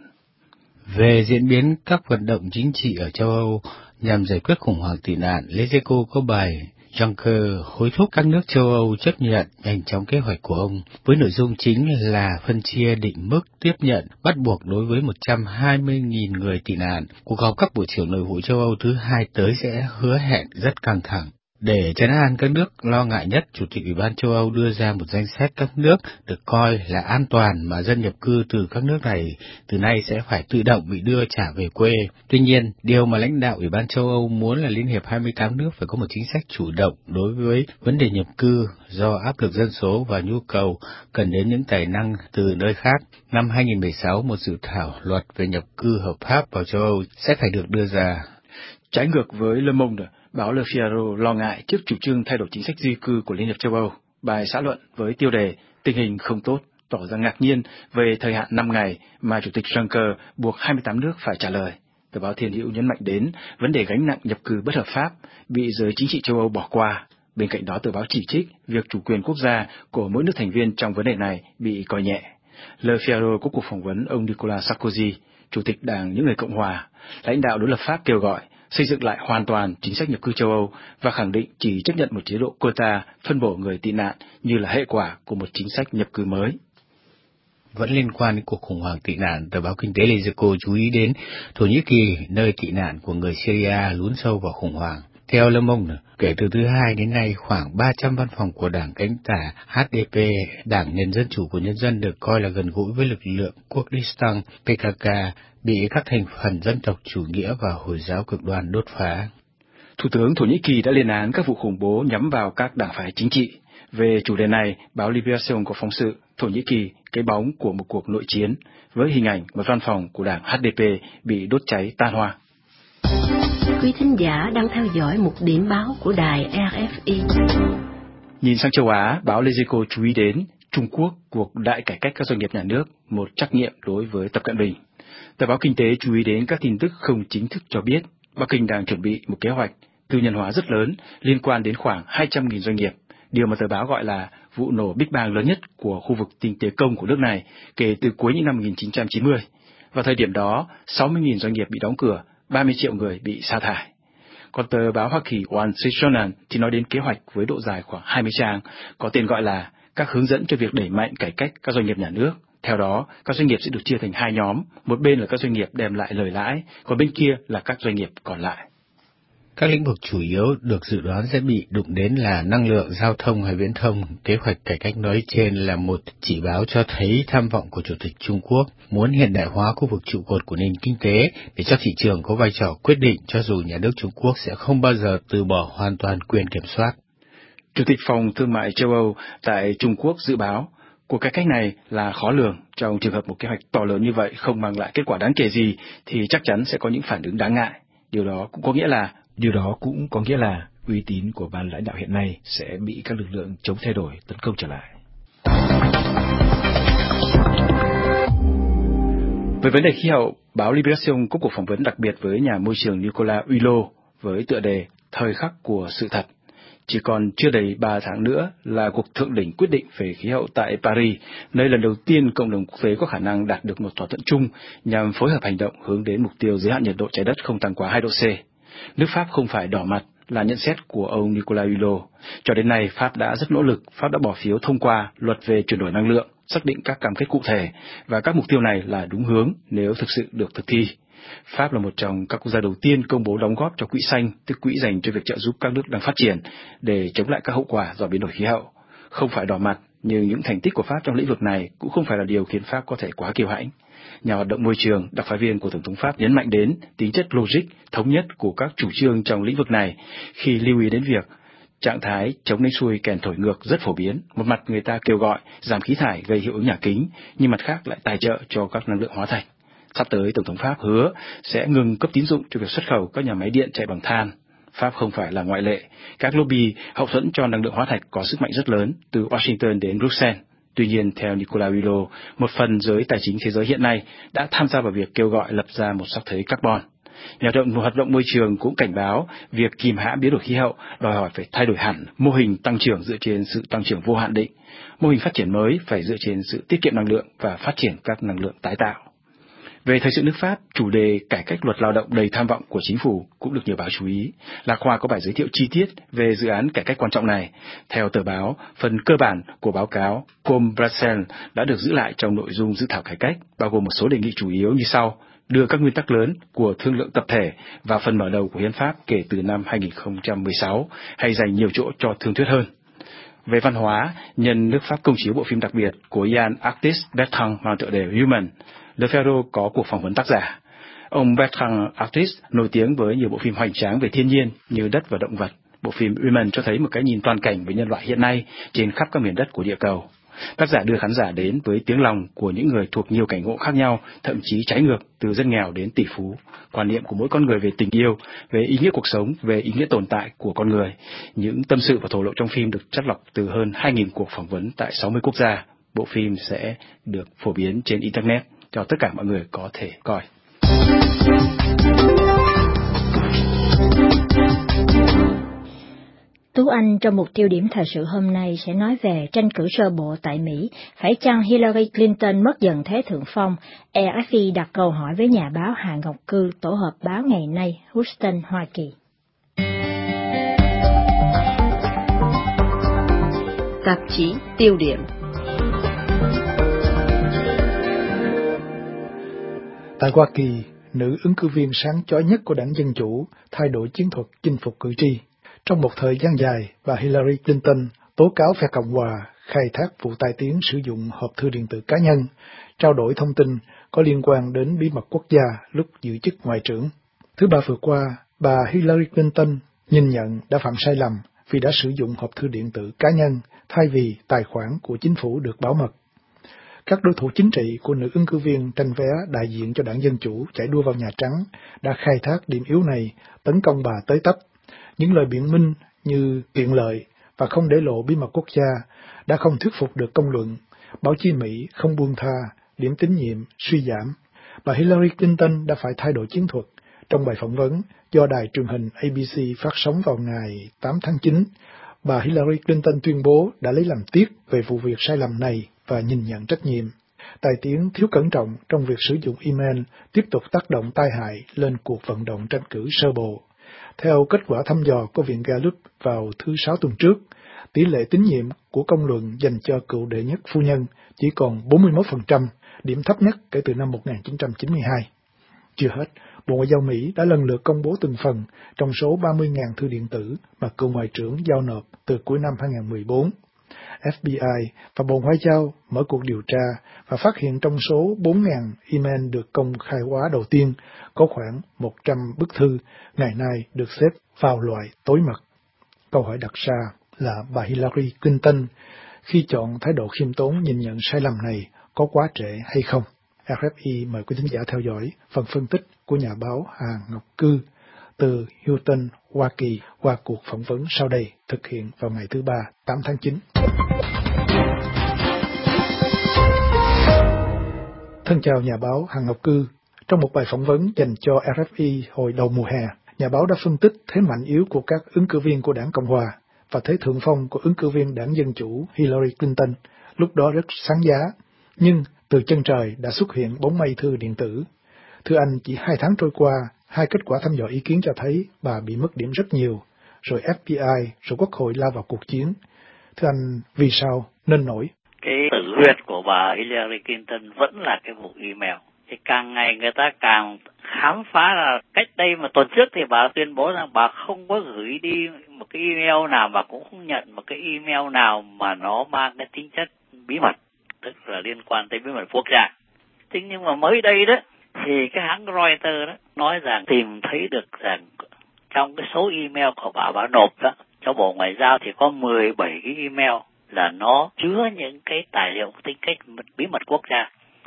Về diễn biến các vận động chính trị ở châu Âu nhằm giải quyết khủng hoảng tị nạn, Lezeco có bài Juncker hối thúc các nước châu Âu chấp nhận nhanh chóng kế hoạch của ông, với nội dung chính là phân chia định mức tiếp nhận bắt buộc đối với một trăm hai mươi nghìn người tị nạn. Cuộc họp các bộ trưởng nội vụ châu Âu thứ hai tới sẽ hứa hẹn rất căng thẳng. Để trấn an các nước lo ngại nhất, Chủ tịch Ủy ban châu Âu đưa ra một danh sách các nước được coi là an toàn mà dân nhập cư từ các nước này từ nay sẽ phải tự động bị đưa trả về quê. Tuy nhiên, điều mà lãnh đạo Ủy ban châu Âu muốn là Liên hiệp hai mươi tám nước phải có một chính sách chủ động đối với vấn đề nhập cư do áp lực dân số và nhu cầu cần đến những tài năng từ nơi khác. Năm hai nghìn không trăm mười sáu, một dự thảo luật về nhập cư hợp pháp vào châu Âu sẽ phải được đưa ra. Trái ngược với Le Monde, báo Le Figaro lo ngại trước chủ trương thay đổi chính sách di cư của Liên hiệp châu Âu. Bài xã luận với tiêu đề "Tình hình không tốt" tỏ ra ngạc nhiên về thời hạn năm ngày mà Chủ tịch Juncker buộc hai mươi tám nước phải trả lời. Tờ báo Thiên Hữu nhấn mạnh đến vấn đề gánh nặng nhập cư bất hợp pháp bị giới chính trị châu Âu bỏ qua. Bên cạnh đó, tờ báo chỉ trích việc chủ quyền quốc gia của mỗi nước thành viên trong vấn đề này bị coi nhẹ. Le Figaro có cuộc phỏng vấn ông Nicolas Sarkozy, Chủ tịch Đảng Những người Cộng hòa. Lãnh đạo đối lập Pháp kêu gọi xây dựng lại hoàn toàn chính sách nhập cư châu Âu và khẳng định chỉ chấp nhận một chế độ quota phân bổ người tị nạn như là hệ quả của một chính sách nhập cư mới. Vẫn liên quan đến cuộc khủng hoảng tị nạn, tờ báo Kinh tế Lezeco chú ý đến Thổ Nhĩ Kỳ, nơi tị nạn của người Syria lún sâu vào khủng hoảng. Theo Le Monde, kể từ thứ hai đến nay, khoảng ba trăm văn phòng của đảng cánh tả hát đê pê, Đảng Nền Dân Chủ của Nhân dân được coi là gần gũi với lực lượng Kurdistan pê ca ca, bị các thành phần dân tộc chủ nghĩa và Hồi giáo cực đoan đốt phá. Thủ tướng Thổ Nhĩ Kỳ đã lên án các vụ khủng bố nhắm vào các đảng phái chính trị. Về chủ đề này, báo Libération có phóng sự Thổ Nhĩ Kỳ, cái bóng của một cuộc nội chiến, với hình ảnh một văn phòng của đảng hát đê pê bị đốt cháy tan hoang. Quý thính giả đang theo dõi một điểm báo của đài rờ ép i. Nhìn sang châu Á, báo Lezeco chú ý đến Trung Quốc, cuộc đại cải cách các doanh nghiệp nhà nước, một trách nhiệm đối với Tập Cận Bình. Tờ báo Kinh tế chú ý đến các tin tức không chính thức cho biết Bắc Kinh đang chuẩn bị một kế hoạch tư nhân hóa rất lớn liên quan đến khoảng hai trăm nghìn doanh nghiệp, điều mà tờ báo gọi là vụ nổ Big Bang lớn nhất của khu vực kinh tế công của nước này kể từ cuối những năm một nghìn chín trăm chín mươi. Vào thời điểm đó, sáu mươi nghìn doanh nghiệp bị đóng cửa, ba mươi triệu người bị sa thải. Còn tờ báo Hoa Kỳ Wall Street Journal thì nói đến kế hoạch với độ dài khoảng hai mươi trang, có tên gọi là các hướng dẫn cho việc đẩy mạnh cải cách các doanh nghiệp nhà nước. Theo đó, các doanh nghiệp sẽ được chia thành hai nhóm, một bên là các doanh nghiệp đem lại lời lãi, còn bên kia là các doanh nghiệp còn lại. Các lĩnh vực chủ yếu được dự đoán sẽ bị đụng đến là năng lượng, giao thông hay viễn thông. Kế hoạch cải cách nói trên là một chỉ báo cho thấy tham vọng của Chủ tịch Trung Quốc muốn hiện đại hóa khu vực trụ cột của nền kinh tế để cho thị trường có vai trò quyết định, cho dù nhà nước Trung Quốc sẽ không bao giờ từ bỏ hoàn toàn quyền kiểm soát. Chủ tịch Phòng Thương mại châu Âu tại Trung Quốc dự báo cuộc cải cách này là khó lường. Trong trường hợp một kế hoạch to lớn như vậy không mang lại kết quả đáng kể gì thì chắc chắn sẽ có những phản ứng đáng ngại. Điều đó cũng có nghĩa là Điều đó cũng có nghĩa là uy tín của ban lãnh đạo hiện nay sẽ bị các lực lượng chống thay đổi tấn công trở lại. Về vấn đề khí hậu, báo Libération có cuộc phỏng vấn đặc biệt với nhà môi trường Nicolas Hulot với tựa đề Thời khắc của sự thật. Chỉ còn chưa đầy ba tháng nữa là cuộc thượng đỉnh quyết định về khí hậu tại Paris, nơi lần đầu tiên cộng đồng quốc tế có khả năng đạt được một thỏa thuận chung nhằm phối hợp hành động hướng đến mục tiêu giới hạn nhiệt độ trái đất không tăng quá hai độ C. Nước Pháp không phải đỏ mặt là nhận xét của ông Nicolas Hulot. Cho đến nay, Pháp đã rất nỗ lực, Pháp đã bỏ phiếu thông qua luật về chuyển đổi năng lượng, xác định các cam kết cụ thể, và các mục tiêu này là đúng hướng nếu thực sự được thực thi. Pháp là một trong các quốc gia đầu tiên công bố đóng góp cho quỹ xanh, tức quỹ dành cho việc trợ giúp các nước đang phát triển để chống lại các hậu quả do biến đổi khí hậu. Không phải đỏ mặt Nhưng những thành tích của Pháp trong lĩnh vực này cũng không phải là điều khiến Pháp có thể quá kiêu hãnh. Nhà hoạt động môi trường, đặc phái viên của Tổng thống Pháp nhấn mạnh đến tính chất logic, thống nhất của các chủ trương trong lĩnh vực này khi lưu ý đến việc trạng thái chống đánh xuôi kèn thổi ngược rất phổ biến. Một mặt người ta kêu gọi giảm khí thải gây hiệu ứng nhà kính, nhưng mặt khác lại tài trợ cho các năng lượng hóa thạch. Sắp tới, Tổng thống Pháp hứa sẽ ngừng cấp tín dụng cho việc xuất khẩu các nhà máy điện chạy bằng than. Pháp không phải là ngoại lệ. Các lobby hậu thuẫn cho năng lượng hóa thạch có sức mạnh rất lớn, từ Washington đến Bruxelles. Tuy nhiên, theo Nicolas Hulot, một phần giới tài chính thế giới hiện nay đã tham gia vào việc kêu gọi lập ra một sắc thuế carbon. Nhà hoạt động, hoạt động môi trường cũng cảnh báo việc kìm hãm biến đổi khí hậu đòi hỏi phải thay đổi hẳn mô hình tăng trưởng dựa trên sự tăng trưởng vô hạn định. Mô hình phát triển mới phải dựa trên sự tiết kiệm năng lượng và phát triển các năng lượng tái tạo. Về thời sự nước Pháp, chủ đề cải cách luật lao động đầy tham vọng của chính phủ cũng được nhiều báo chú ý. Lạc Hoa có bài giới thiệu chi tiết về dự án cải cách quan trọng này. Theo tờ báo, phần cơ bản của báo cáo Com Bruxelles đã được giữ lại trong nội dung dự thảo cải cách, bao gồm một số đề nghị chủ yếu như sau: đưa các nguyên tắc lớn của thương lượng tập thể vào phần mở đầu của hiến pháp kể từ năm hai nghìn không trăm mười sáu, hay dành nhiều chỗ cho thương thuyết hơn. Về văn hóa, nhân nước Pháp công chiếu bộ phim đặc biệt của Yann Arthus Bertrand mang tựa đề Human, Le Figaro có cuộc phỏng vấn tác giả. Ông Bertrand Arthus nổi tiếng với nhiều bộ phim hoành tráng về thiên nhiên như Đất và Động vật. Bộ phim Human cho thấy một cái nhìn toàn cảnh về nhân loại hiện nay trên khắp các miền đất của địa cầu. Tác giả đưa khán giả đến với tiếng lòng của những người thuộc nhiều cảnh ngộ khác nhau, thậm chí trái ngược từ dân nghèo đến tỷ phú. Quan niệm của mỗi con người về tình yêu, về ý nghĩa cuộc sống, về ý nghĩa tồn tại của con người. Những tâm sự và thổ lộ trong phim được chắt lọc từ hơn hai nghìn cuộc phỏng vấn tại sáu mươi quốc gia. Bộ phim sẽ được phổ biến trên Internet cho tất cả mọi người có thể coi. Tú Anh trong mục tiêu điểm thời sự hôm nay sẽ nói về tranh cử sơ bộ tại Mỹ, phải chăng Hillary Clinton mất dần thế thượng phong? e ép pê đặt câu hỏi với nhà báo Hà Ngọc Cư, tổ hợp báo ngày nay, Houston, Hoa Kỳ. Tạp chí tiêu điểm. Tại Hoa Kỳ, nữ ứng cử viên sáng chói nhất của đảng Dân Chủ thay đổi chiến thuật chinh phục cử tri. Trong một thời gian dài, bà Hillary Clinton tố cáo phe Cộng hòa khai thác vụ tai tiếng sử dụng hộp thư điện tử cá nhân, trao đổi thông tin có liên quan đến bí mật quốc gia lúc giữ chức ngoại trưởng. Thứ Ba vừa qua, bà Hillary Clinton nhìn nhận đã phạm sai lầm vì đã sử dụng hộp thư điện tử cá nhân thay vì tài khoản của chính phủ được bảo mật. Các đối thủ chính trị của nữ ứng cử viên tranh vé đại diện cho đảng Dân Chủ chạy đua vào Nhà Trắng đã khai thác điểm yếu này, tấn công bà tới tấp. Những lời biện minh như tiện lợi và không để lộ bí mật quốc gia đã không thuyết phục được công luận. Báo chí Mỹ không buông tha, điểm tín nhiệm suy giảm. Bà Hillary Clinton đã phải thay đổi chiến thuật. Trong bài phỏng vấn do đài truyền hình A B C phát sóng vào ngày tám tháng chín, bà Hillary Clinton tuyên bố đã lấy làm tiếc về vụ việc sai lầm này và nhìn nhận trách nhiệm. Tai tiếng thiếu cẩn trọng trong việc sử dụng email tiếp tục tác động tai hại lên cuộc vận động tranh cử sơ bộ. Theo kết quả thăm dò của Viện Gallup vào thứ Sáu tuần trước, tỷ lệ tín nhiệm của công luận dành cho cựu đệ nhất phu nhân chỉ còn bốn mươi mốt phần trăm, điểm thấp nhất kể từ năm một nghìn chín trăm chín mươi hai. Chưa hết, Bộ Ngoại giao Mỹ đã lần lượt công bố từng phần trong số ba mươi nghìn thư điện tử mà cựu Ngoại trưởng giao nộp từ cuối năm hai nghìn không trăm mười bốn. F B I và Bộ Ngoại giao mở cuộc điều tra và phát hiện trong số bốn nghìn email được công khai hóa đầu tiên, có khoảng một trăm bức thư ngày nay được xếp vào loại tối mật. Câu hỏi đặt ra là bà Hillary Clinton khi chọn thái độ khiêm tốn nhìn nhận sai lầm này có quá trễ hay không? R F I mời quý thính giả theo dõi phần phân tích của nhà báo Hà Ngọc Cư từ Houston, Hoa Kỳ qua cuộc phỏng vấn sau đây thực hiện vào ngày thứ Ba, tám tháng chín. Thân chào nhà báo Hà Ngọc Cư. Trong một bài phỏng vấn dành cho R F I hồi đầu mùa hè, nhà báo đã phân tích thế mạnh yếu của các ứng cử viên của đảng Cộng hòa và thế thượng phong của ứng cử viên đảng Dân Chủ Hillary Clinton, lúc đó rất sáng giá. Nhưng từ chân trời đã xuất hiện bóng mây thư điện tử. Thưa anh, chỉ hai tháng trôi qua, hai kết quả thăm dò ý kiến cho thấy bà bị mất điểm rất nhiều, rồi F B I, rồi Quốc hội lao vào cuộc chiến. Thưa anh, vì sao nên nổi? Cái tử huyệt của bà Hillary Clinton vẫn là cái vụ email. Thì càng ngày người ta càng khám phá là cách đây mà tuần trước thì bà tuyên bố rằng bà không có gửi đi một cái email nào mà cũng không nhận một cái email nào mà nó mang cái tính chất bí mật, tức là liên quan tới bí mật quốc gia. Thế nhưng mà mới đây đó thì cái hãng Reuters đó nói rằng tìm thấy được rằng trong cái số email của bà bà nộp đó cho Bộ Ngoại giao thì có mười bảy cái email là nó chứa những cái tài liệu tính cách bí mật quốc gia.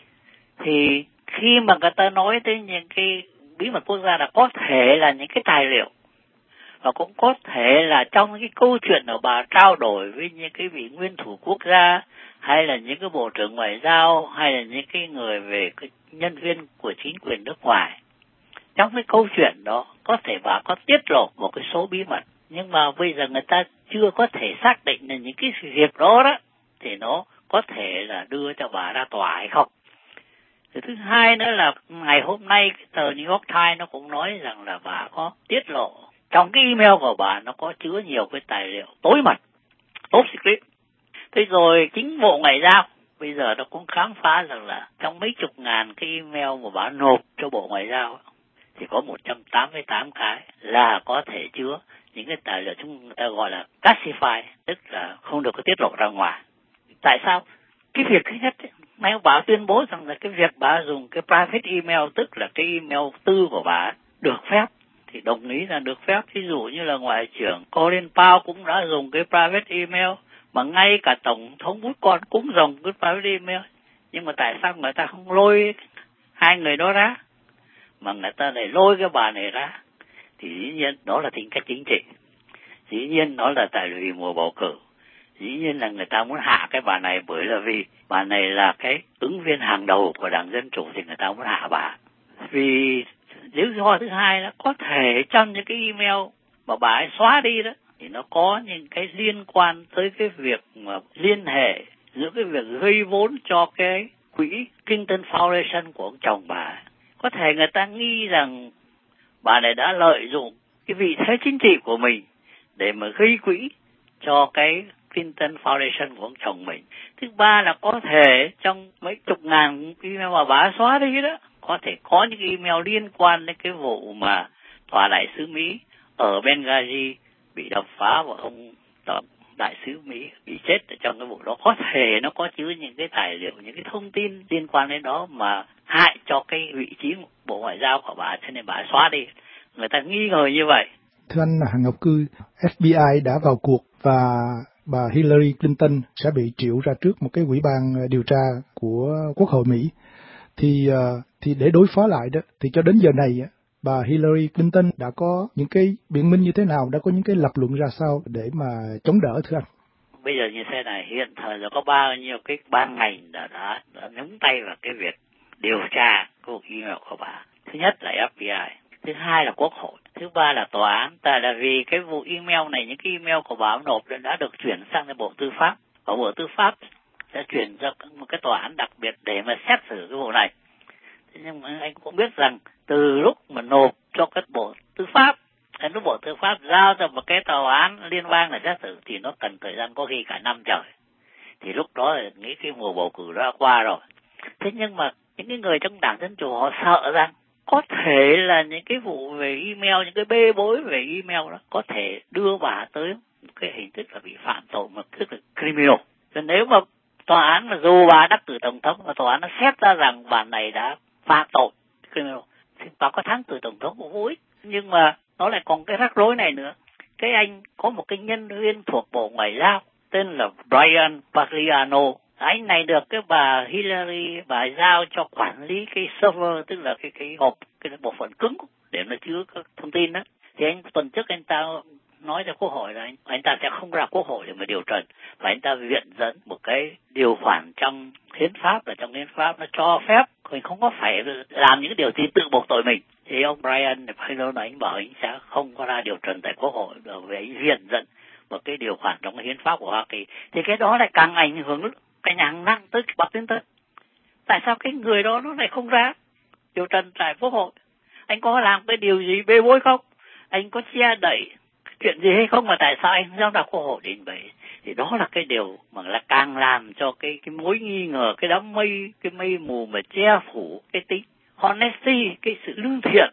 Thì khi mà người ta nói tới những cái bí mật quốc gia là có thể là những cái tài liệu, và cũng có thể là trong cái câu chuyện của bà trao đổi với những cái vị nguyên thủ quốc gia, hay là những cái bộ trưởng ngoại giao, hay là những cái người về cái nhân viên của chính quyền nước ngoài. Trong cái câu chuyện đó có thể bà có tiết lộ một cái số bí mật, nhưng mà bây giờ người ta chưa có thể xác định là những cái việc đó đó thì nó có thể là đưa cho bà ra tòa hay không. Thứ hai nữa là ngày hôm nay cái tờ New York Times nó cũng nói rằng là bà có tiết lộ trong cái email của bà nó có chứa nhiều cái tài liệu tối mật, top secret. Thế rồi chính Bộ Ngoại giao bây giờ nó cũng khám phá rằng là trong mấy chục ngàn cái email mà bà nộp cho Bộ Ngoại giao thì có một trăm tám mươi tám cái là có thể chứa những cái tài liệu chúng ta gọi là classified, tức là không được có tiết lộ ra ngoài. Tại sao? Cái việc thứ nhất ấy, mấy ông bà tuyên bố rằng là cái việc bà dùng cái private email, tức là cái email tư của bà được phép, thì đồng ý là được phép. Ví dụ như là Ngoại trưởng Colin Powell cũng đã dùng cái private email, mà ngay cả Tổng thống Bush con cũng dùng cái private email. Nhưng mà tại sao người ta không lôi hai người đó ra, mà người ta lại lôi cái bà này ra? Thì dĩ nhiên đó là tính cách chính trị, dĩ nhiên đó là tại vì mùa bầu cử, dĩ nhiên là người ta muốn hạ cái bà này, bởi là vì bà này là cái ứng viên hàng đầu của Đảng Dân Chủ thì người ta muốn hạ bà. Vì lý do thứ hai là có thể trong những cái email mà bà ấy xóa đi đó thì nó có những cái liên quan tới cái việc mà liên hệ giữa cái việc gây vốn cho cái quỹ Clinton Foundation của ông chồng bà. Có thể người ta nghi rằng bà này đã lợi dụng cái vị thế chính trị của mình để mà gây quỹ cho cái Clinton Foundation của ông chồng mình. Thứ ba là có thể trong mấy chục ngàn email mà bà xóa đi đó, có thể có những email liên quan đến cái vụ mà tòa đại sứ Mỹ ở Benghazi bị đập phá và ông tòa đại sứ Mỹ bị chết ở trong cái vụ đó. Có thể nó có chứa những cái tài liệu, những cái thông tin liên quan đến đó mà hại cho cái vị trí Bộ Ngoại giao của bà, cho nên bà xóa đi. Người ta nghi ngờ như vậy. Thưa anh Hằng Ngọc Cư, ép bê i đã vào cuộc và bà Hillary Clinton sẽ bị triệu ra trước một cái ủy ban điều tra của Quốc hội Mỹ. Thì thì để đối phó lại đó, thì cho đến giờ này bà Hillary Clinton đã có những cái biện minh như thế nào, đã có những cái lập luận ra sao để mà chống đỡ thưa anh? Bây giờ như thế này, hiện thời là có bao nhiêu cái ban ngành đã, đã, đã nhúng tay vào cái việc điều tra cuộc email của bà. Thứ nhất là ép bê i, thứ hai là Quốc hội, thứ ba là tòa án. Tại là vì cái vụ email này, những cái email của bà nộp đã được chuyển sang cái Bộ Tư pháp, và Bộ Tư pháp sẽ chuyển ra một cái tòa án đặc biệt để mà xét xử cái vụ này. Thế nhưng mà anh cũng biết rằng từ lúc mà nộp cho cái Bộ Tư pháp, đến lúc Bộ Tư pháp giao cho một cái tòa án liên bang để xét xử thì nó cần thời gian có khi cả năm trời. Thì lúc đó thì nghĩ cái mùa bầu cử đã qua rồi. Thế nhưng mà những cái người trong Đảng Dân Chủ họ sợ rằng có thể là những cái vụ về email, những cái bê bối về email đó có thể đưa bà tới một cái hình thức là bị phạm tội, một thức là criminal. Và nếu mà tòa án mà dù bà đắc cử tổng thống mà tòa án nó xét ra rằng bà này đã phạm tội criminal thì bà có thắng cử tổng thống cũng vô ích. Nhưng mà nó lại còn cái rắc rối này nữa. Cái anh có một cái nhân viên thuộc Bộ Ngoại giao tên là Brian Pagliano. Anh này được cái bà Hillary bà giao cho quản lý cái server, tức là cái cái hộp, cái bộ phận cứng để nó chứa các thông tin đó. Thì anh tuần trước anh ta nói cho Quốc hội là anh, anh ta sẽ không ra Quốc hội để mà điều trần, và anh ta viện dẫn một cái điều khoản trong hiến pháp, là trong hiến pháp nó cho phép mình không có phải làm những cái điều gì tự buộc tội mình. Thì ông Brian Pagliano anh bảo anh sẽ không có ra điều trần tại Quốc hội, bởi vì anh viện dẫn một cái điều khoản trong cái hiến pháp của Hoa Kỳ. Thì cái đó lại càng ảnh hưởng cái nhàng năng tới bà Clinton. Tại sao cái người đó nó lại không ra điều trần tại Quốc hội? Anh có làm cái điều gì bê bối không? Anh có che đậy chuyện gì hay không mà tại sao anh không dám ra Quốc hội đến vậy? Thì đó là cái điều mà là càng làm cho cái cái mối nghi ngờ, cái đám mây, cái mây mù mà che phủ cái tính honesty, cái sự lương thiện,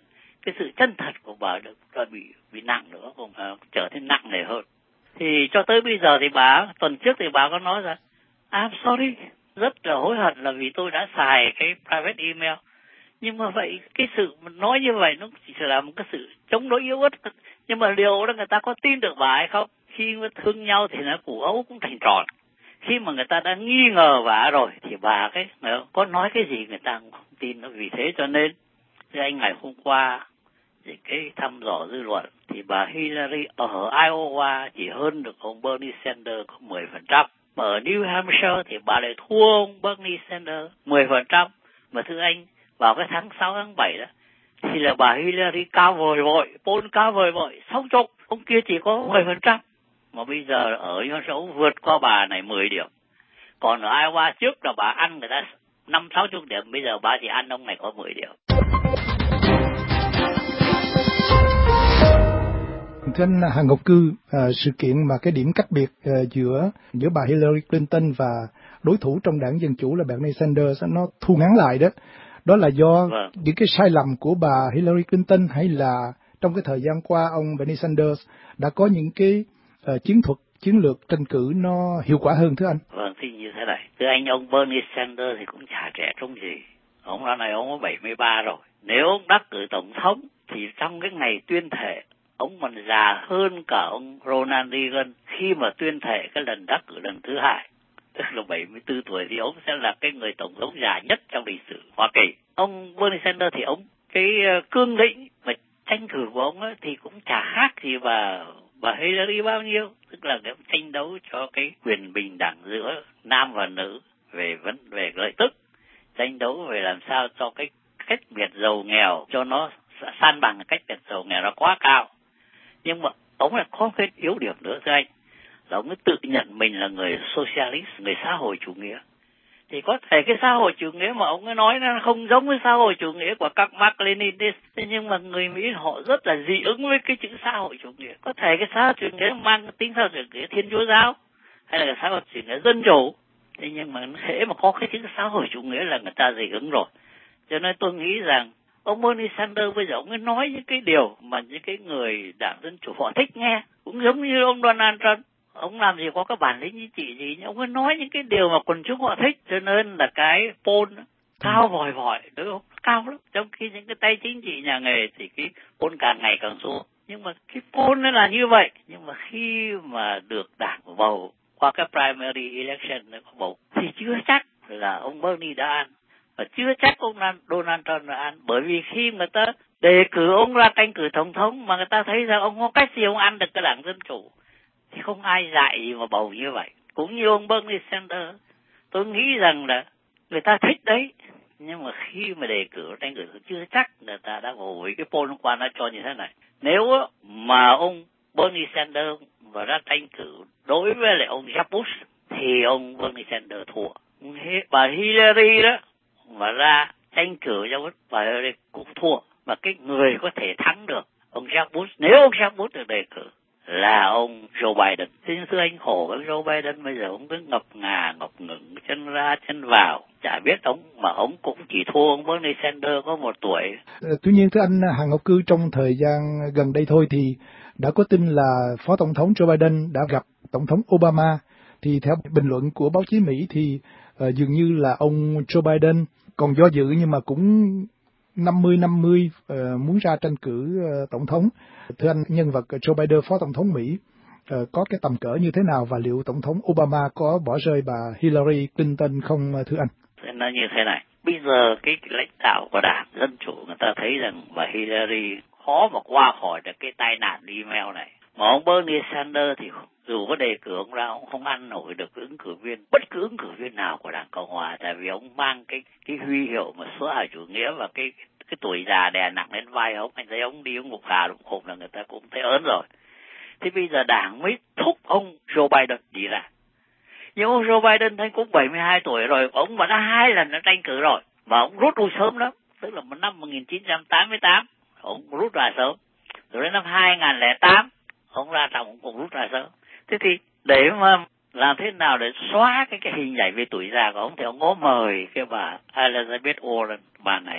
cái sự chân thật của bà được đã bị bị nặng nữa, cũng uh, trở nên nặng nề hơn. Thì cho tới bây giờ thì bà tuần trước thì bà có nói rằng I'm sorry, rất là hối hận là vì tôi đã xài cái private email. Nhưng mà vậy cái sự nói như vậy nó chỉ là một cái sự chống đối yếu ớt. Nhưng mà điều đó người ta có tin được bà hay không? Khi mà thương nhau thì nó củ ấu cũng thành tròn. Khi mà người ta đã nghi ngờ bà rồi thì bà cái có nói cái gì người ta cũng không tin nó. Vì thế cho nên như anh ngày hôm qua thì cái thăm dò dư luận thì bà Hillary ở Iowa chỉ hơn được ông Bernie Sanders có mười phần trăm. Mà ở New Hampshire thì bà lại thua ông Bernie Sanders mười phần trăm. Mà thưa anh, vào cái tháng sáu tháng bảy đó thì là bà Hillary cao vời vội, poll cao vời vội, sáu chục, ông kia chỉ có mười phần trăm. Mà bây giờ ở New Hampshire vượt qua bà này mười điểm. Còn ở Iowa trước là bà ăn người ta năm sáu chục điểm, bây giờ bà chỉ ăn ông này có mười điểm. Thưa anh Hà Ngọc Cư, à, sự kiện mà cái điểm cách biệt à, giữa giữa bà Hillary Clinton và đối thủ trong đảng Dân Chủ là Bernie Sanders nó thu ngắn lại đó, đó là do vâng. những cái sai lầm của bà Hillary Clinton hay là trong cái thời gian qua ông Bernie Sanders đã có những cái uh, chiến thuật, chiến lược tranh cử nó hiệu quả hơn thưa anh? Vâng, thì như thế này, thưa anh, ông Bernie Sanders thì cũng chả trẻ trung gì, ông năm nay ông có bảy mươi ba rồi. Nếu ông đắc cử tổng thống thì trong cái ngày tuyên thệ ông còn già hơn cả ông Ronald Reagan khi mà tuyên thệ cái lần đắc cử lần thứ hai, tức là bảy mươi tư tuổi thì ông sẽ là cái người tổng thống già nhất trong lịch sử Hoa Kỳ. Ông Bernie Sanders thì ông cái cương lĩnh mà tranh cử của ông ấy thì cũng chả khác gì bà bà Hillary bao nhiêu, tức là cái tranh đấu cho cái quyền bình đẳng giữa nam và nữ về vấn về lợi tức, tranh đấu về làm sao cho cái cách biệt giàu nghèo cho nó san bằng cách biệt giàu nghèo nó quá cao. Nhưng mà ông lại có cái yếu điểm nữa thưa anh, là ông ấy tự nhận mình là người socialist, người xã hội chủ nghĩa. Thì có thể cái xã hội chủ nghĩa mà ông ấy nói nó không giống với xã hội chủ nghĩa của các Mark Lenin. Thế nhưng mà người Mỹ họ rất là dị ứng với cái chữ xã hội chủ nghĩa. Có thể cái xã hội chủ nghĩa mang tính xã hội chủ nghĩa Thiên Chúa giáo hay là cái xã hội chủ nghĩa dân chủ. Thế nhưng mà hễ mà có cái chữ xã hội chủ nghĩa là người ta dị ứng rồi. Cho nên tôi nghĩ rằng ông Bernie Sanders bây giờ ông ấy nói những cái điều mà những cái người đảng Dân Chủ họ thích nghe. Cũng giống như ông Donald Trump. Ông làm gì có cái bản lĩnh chính trị gì, ông ấy nói những cái điều mà quần chúng họ thích. Cho nên là cái poll cao vòi vòi, đúng không? Cao lắm. Trong khi những cái tay chính trị nhà nghề thì cái poll càng ngày càng xuống. Nhưng mà cái poll nó là như vậy. Nhưng mà khi mà được đảng bầu qua cái primary election nó bầu thì chưa chắc là ông Bernie đã ăn. Và chưa chắc ông Donald Trump đã ăn. Bởi vì khi người ta đề cử ông ra tranh cử tổng thống mà người ta thấy rằng ông có cách gì ông ăn được cái đảng Dân Chủ thì không ai dạy gì mà bầu như vậy. Cũng như ông Bernie Sanders, tôi nghĩ rằng là người ta thích đấy, nhưng mà khi mà đề cử tranh cử chưa chắc người ta đã bầu. Với cái poll hôm qua nó cho như thế này, nếu mà ông Bernie Sanders và ra tranh cử đối với lại ông Jeb Bush thì ông Bernie Sanders thua. Bà Hillary đó mà ra tranh cử cho bà Hillary cũng thua. Và cái người có thể thắng được ông Jeb Bush, nếu ông Jeb Bush được đề cử, là ông Joe Biden. Thế nhưng thưa anh, khổ ông Joe Biden bây giờ ông cứ ngập ngà ngập ngừng, chân ra chân vào, chả biết ông, mà ông cũng chỉ thua ông Bernie Sanders có một tuổi. Tuy nhiên thưa anh Hà Ngọc Cư, trong thời gian gần đây thôi thì đã có tin là Phó Tổng thống Joe Biden đã gặp Tổng thống Obama. Thì theo bình luận của báo chí Mỹ thì uh, dường như là ông Joe Biden còn do dự nhưng mà cũng năm mươi năm mươi uh, muốn ra tranh cử uh, tổng thống. Thưa anh, nhân vật Joe Biden, Phó Tổng thống Mỹ, uh, có cái tầm cỡ như thế nào và liệu Tổng thống Obama có bỏ rơi bà Hillary Clinton không thưa anh? Nó như thế này, bây giờ cái lãnh đạo của đảng Dân Chủ người ta thấy rằng bà Hillary khó mà qua khỏi được cái tai nạn email này. Mà ông Bernie Sanders thì dù có đề cử ông ra, ông không ăn nổi được ứng cử viên, bất cứ ứng cử viên nào của đảng Cộng Hòa, tại vì ông mang cái cái huy hiệu mà xã hội chủ nghĩa và cái cái tuổi già đè nặng lên vai ông. Anh thấy ông đi ông ngục gà đụng khủng là người ta cũng thấy ớn rồi. Thế bây giờ đảng mới thúc ông Joe Biden đi ra. Nhưng ông Joe Biden thấy cũng bảy mươi hai tuổi rồi, ông mà đã hai lần nó tranh cử rồi, và ông rút lui sớm lắm, tức là năm một nghìn chín trăm tám mươi tám ông rút ra sớm, rồi đến năm hai nghìn lẻ tám ông ra trọng ông cũng rút ra sớm. Thế thì để mà làm thế nào để xóa cái cái hình ảnh về tuổi già của ông thì ông có mời cái bà Elizabeth Warren, bà này là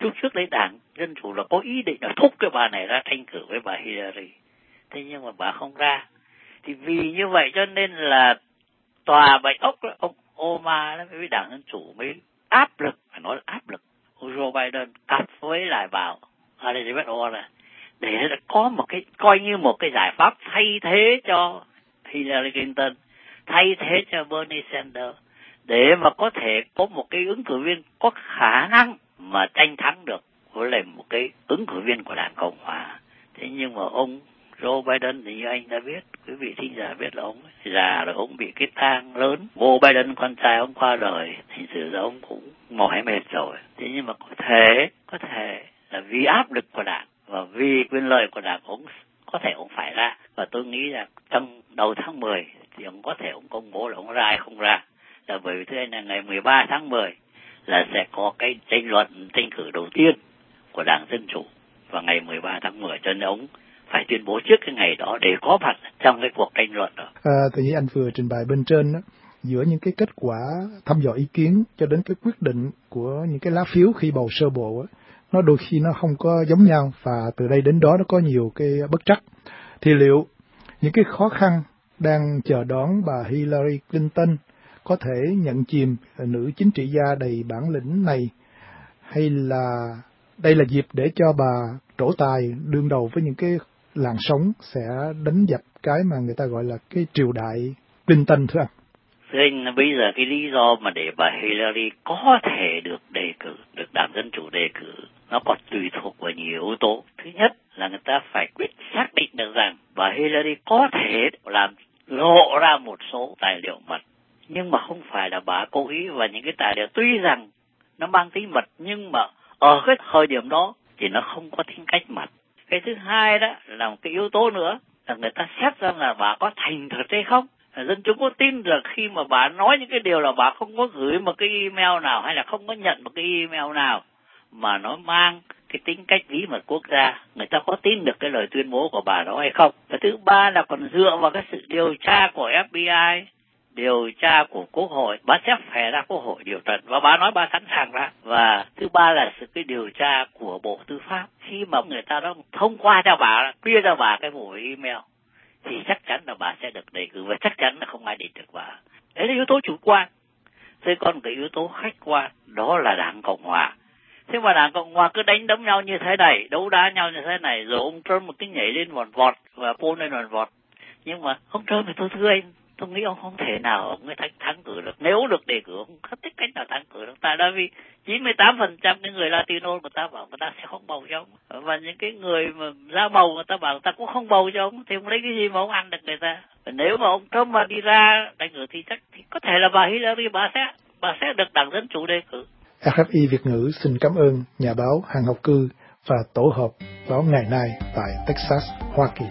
lúc trước đấy Đảng Dân Chủ là có ý định là thúc cái bà này ra tranh cử với bà Hillary. Thế nhưng mà bà không ra. Thì vì như vậy cho nên là tòa Bạch Ốc, ông Obama với Đảng Dân Chủ mới áp lực, phải nói là áp lực Joe Biden cặp với lại bảo Elizabeth Warren để có một cái, coi như một cái giải pháp thay thế cho Hillary Clinton, thay thế cho Bernie Sanders, để mà có thể có một cái ứng cử viên có khả năng mà tranh thắng được với lại một cái ứng cử viên của Đảng Cộng Hòa. Thế nhưng mà ông Joe Biden thì như anh đã biết, quý vị thính giả biết là ông già rồi, ông bị cái tang lớn. Joe Biden con trai ông qua đời, thành sự ra ông cũng mỏi mệt rồi. Thế nhưng mà có thể, có thể là vì áp lực của Đảng và vì quyền lợi của Đảng, ông có thể ông phải ra. Và tôi nghĩ là trong đầu tháng mười thì ông có thể ông công bố là ông ra hay không ra. Là bởi vì thế này là ngày mười ba tháng mười là sẽ có cái tranh luận tranh cử đầu tiên của Đảng Dân Chủ vào ngày mười ba tháng mười, cho nên ông phải tuyên bố trước cái ngày đó để có mặt trong cái cuộc tranh luận đó. À, tự nhiên anh vừa trình bày bên trên đó, giữa những cái kết quả thăm dò ý kiến cho đến cái quyết định của những cái lá phiếu khi bầu sơ bộ đó, nó đôi khi nó không có giống nhau, và từ đây đến đó nó có nhiều cái bất trắc. Thì liệu những cái khó khăn đang chờ đón bà Hillary Clinton có thể nhận chìm nữ chính trị gia đầy bản lĩnh này, hay là đây là dịp để cho bà trổ tài đương đầu với những cái làn sóng sẽ đánh dập cái mà người ta gọi là cái triều đại Clinton, thưa anh? Thưa anh, bây giờ cái lý do mà để bà Hillary có thể được đề cử, được Đảng Dân Chủ đề cử, nó còn tùy thuộc vào nhiều yếu tố. Thứ nhất là người ta phải quyết xác định được rằng bà Hillary có thể làm lộ ra một số tài liệu mật, nhưng mà không phải là bà cố ý, và những cái tài liệu tuy rằng nó mang tính mật nhưng mà ở cái thời điểm đó thì nó không có tính cách mật. Cái thứ hai đó là một cái yếu tố nữa là người ta xét ra là bà có thành thật hay không. Dân chúng có tin được khi mà bà nói những cái điều là bà không có gửi một cái email nào hay là không có nhận một cái email nào mà nó mang cái tính cách bí mật quốc gia, người ta có tin được cái lời tuyên bố của bà đó hay không. Và thứ ba là còn dựa vào cái sự điều tra của ép bê i, điều tra của Quốc hội, bà sẽ phải ra Quốc hội điều trần, và bà nói bà sẵn sàng ra. Và thứ ba là sự cái điều tra của Bộ Tư pháp, khi mà người ta đó thông qua cho bà, đưa cho bà cái buổi email, thì chắc chắn là bà sẽ được đề cử, và chắc chắn là không ai địch được bà. Đấy là yếu tố chủ quan. Thế còn cái yếu tố khách quan đó là Đảng Cộng Hòa. Thế mà Đảng Cộng Hòa cứ đánh đấm nhau như thế này, đấu đá nhau như thế này, rồi ông Trump một cái nhảy lên vọt vọt và Paul lên vọt vọt. Nhưng mà ông Trump thì tôi thưa anh, tôi nghĩ ông không thể nào ông ấy thắng, thắng cử được. Nếu được đề cử, ông không thích cách nào thắng cử được. Tại đó vì chín mươi tám phần trăm những người Latino người ta bảo người ta sẽ không bầu cho ông. Và những cái người mà ra bầu người ta bảo người ta cũng không bầu cho ông. Thì ông lấy cái gì mà ông ăn được người ta. Và nếu mà ông Trump mà đi ra đánh cử thì chắc thì có thể là bà Hillary bà sẽ, bà sẽ được Đảng Dân Chủ đề cử. rờ ép i Việt ngữ xin cảm ơn nhà báo Hàng Học Cư và tổ hợp báo Ngày Nay tại Texas, Hoa Kỳ.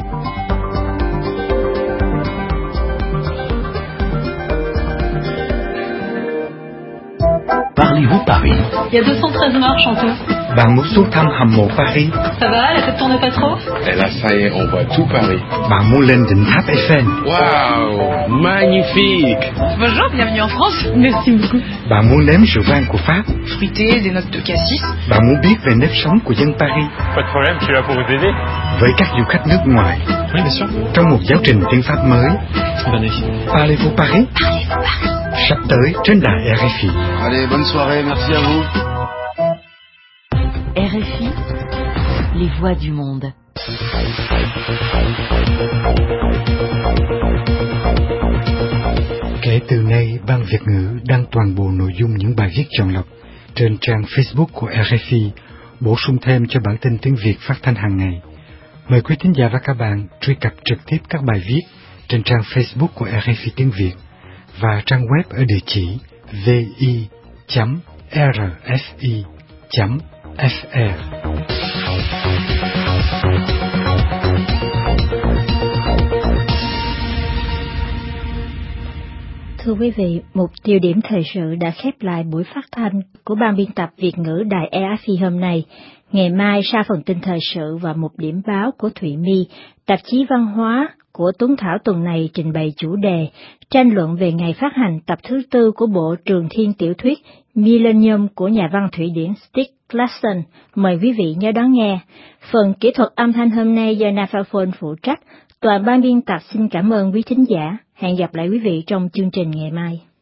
Parlez-vous Paris? Il y a deux cent treize morts, chanteux. Bạn muốn xuống thăm hầm mộ Paris? Ça va, la tête tourne pas trop? Et là, ça y est, on voit tout Paris. Bạn muốn lên đỉnh tháp Eiffel? Waouh, magnifique! Bonjour, bienvenue en France. Merci beaucoup. Bạn muốn nếm rượu vang của Pháp? Fruité, des notes de cassis. Bạn muốn biết về nếp sống của dân Paris? Pas de problème, je suis là pour vous aider. Với các du khách nước ngoài. Oui, bien sûr. Trong một giáo trình tiếng Pháp mới. Venez. Parlez-vous Paris? Parlez-vous Paris? Sắp tới trên đài rờ ép i. Allez, bonne soirée, merci à vous. rờ ép i, les voix du monde. Kể từ nay, Ban Việt ngữ đăng toàn bộ nội dung những bài viết chọn lọc trên trang Facebook của rờ ép i, bổ sung thêm cho bản tin tiếng Việt phát thanh hàng ngày. Mời quý thính giả và các bạn truy cập trực tiếp các bài viết trên trang Facebook của rờ ép i tiếng Việt và trang web ở địa chỉ vi chấm rờ ép i chấm ép rờ. Thưa quý vị, một tiêu điểm thời sự đã khép lại buổi phát thanh của Ban biên tập Việt ngữ đài rờ ép i hôm nay. Ngày mai sa phần tin thời sự và một điểm báo của Thụy My, tạp chí văn hóa của Tuấn Thảo tuần này trình bày chủ đề tranh luận về ngày phát hành tập thứ tư của bộ Trường Thiên tiểu thuyết Millennium của nhà văn Thụy Điển Stig Larson. Mời quý vị nhớ đón nghe. Phần kỹ thuật âm thanh hôm nay do Nafaphone phụ trách. Toàn ban biên tập xin cảm ơn quý thính giả. Hẹn gặp lại quý vị trong chương trình ngày mai.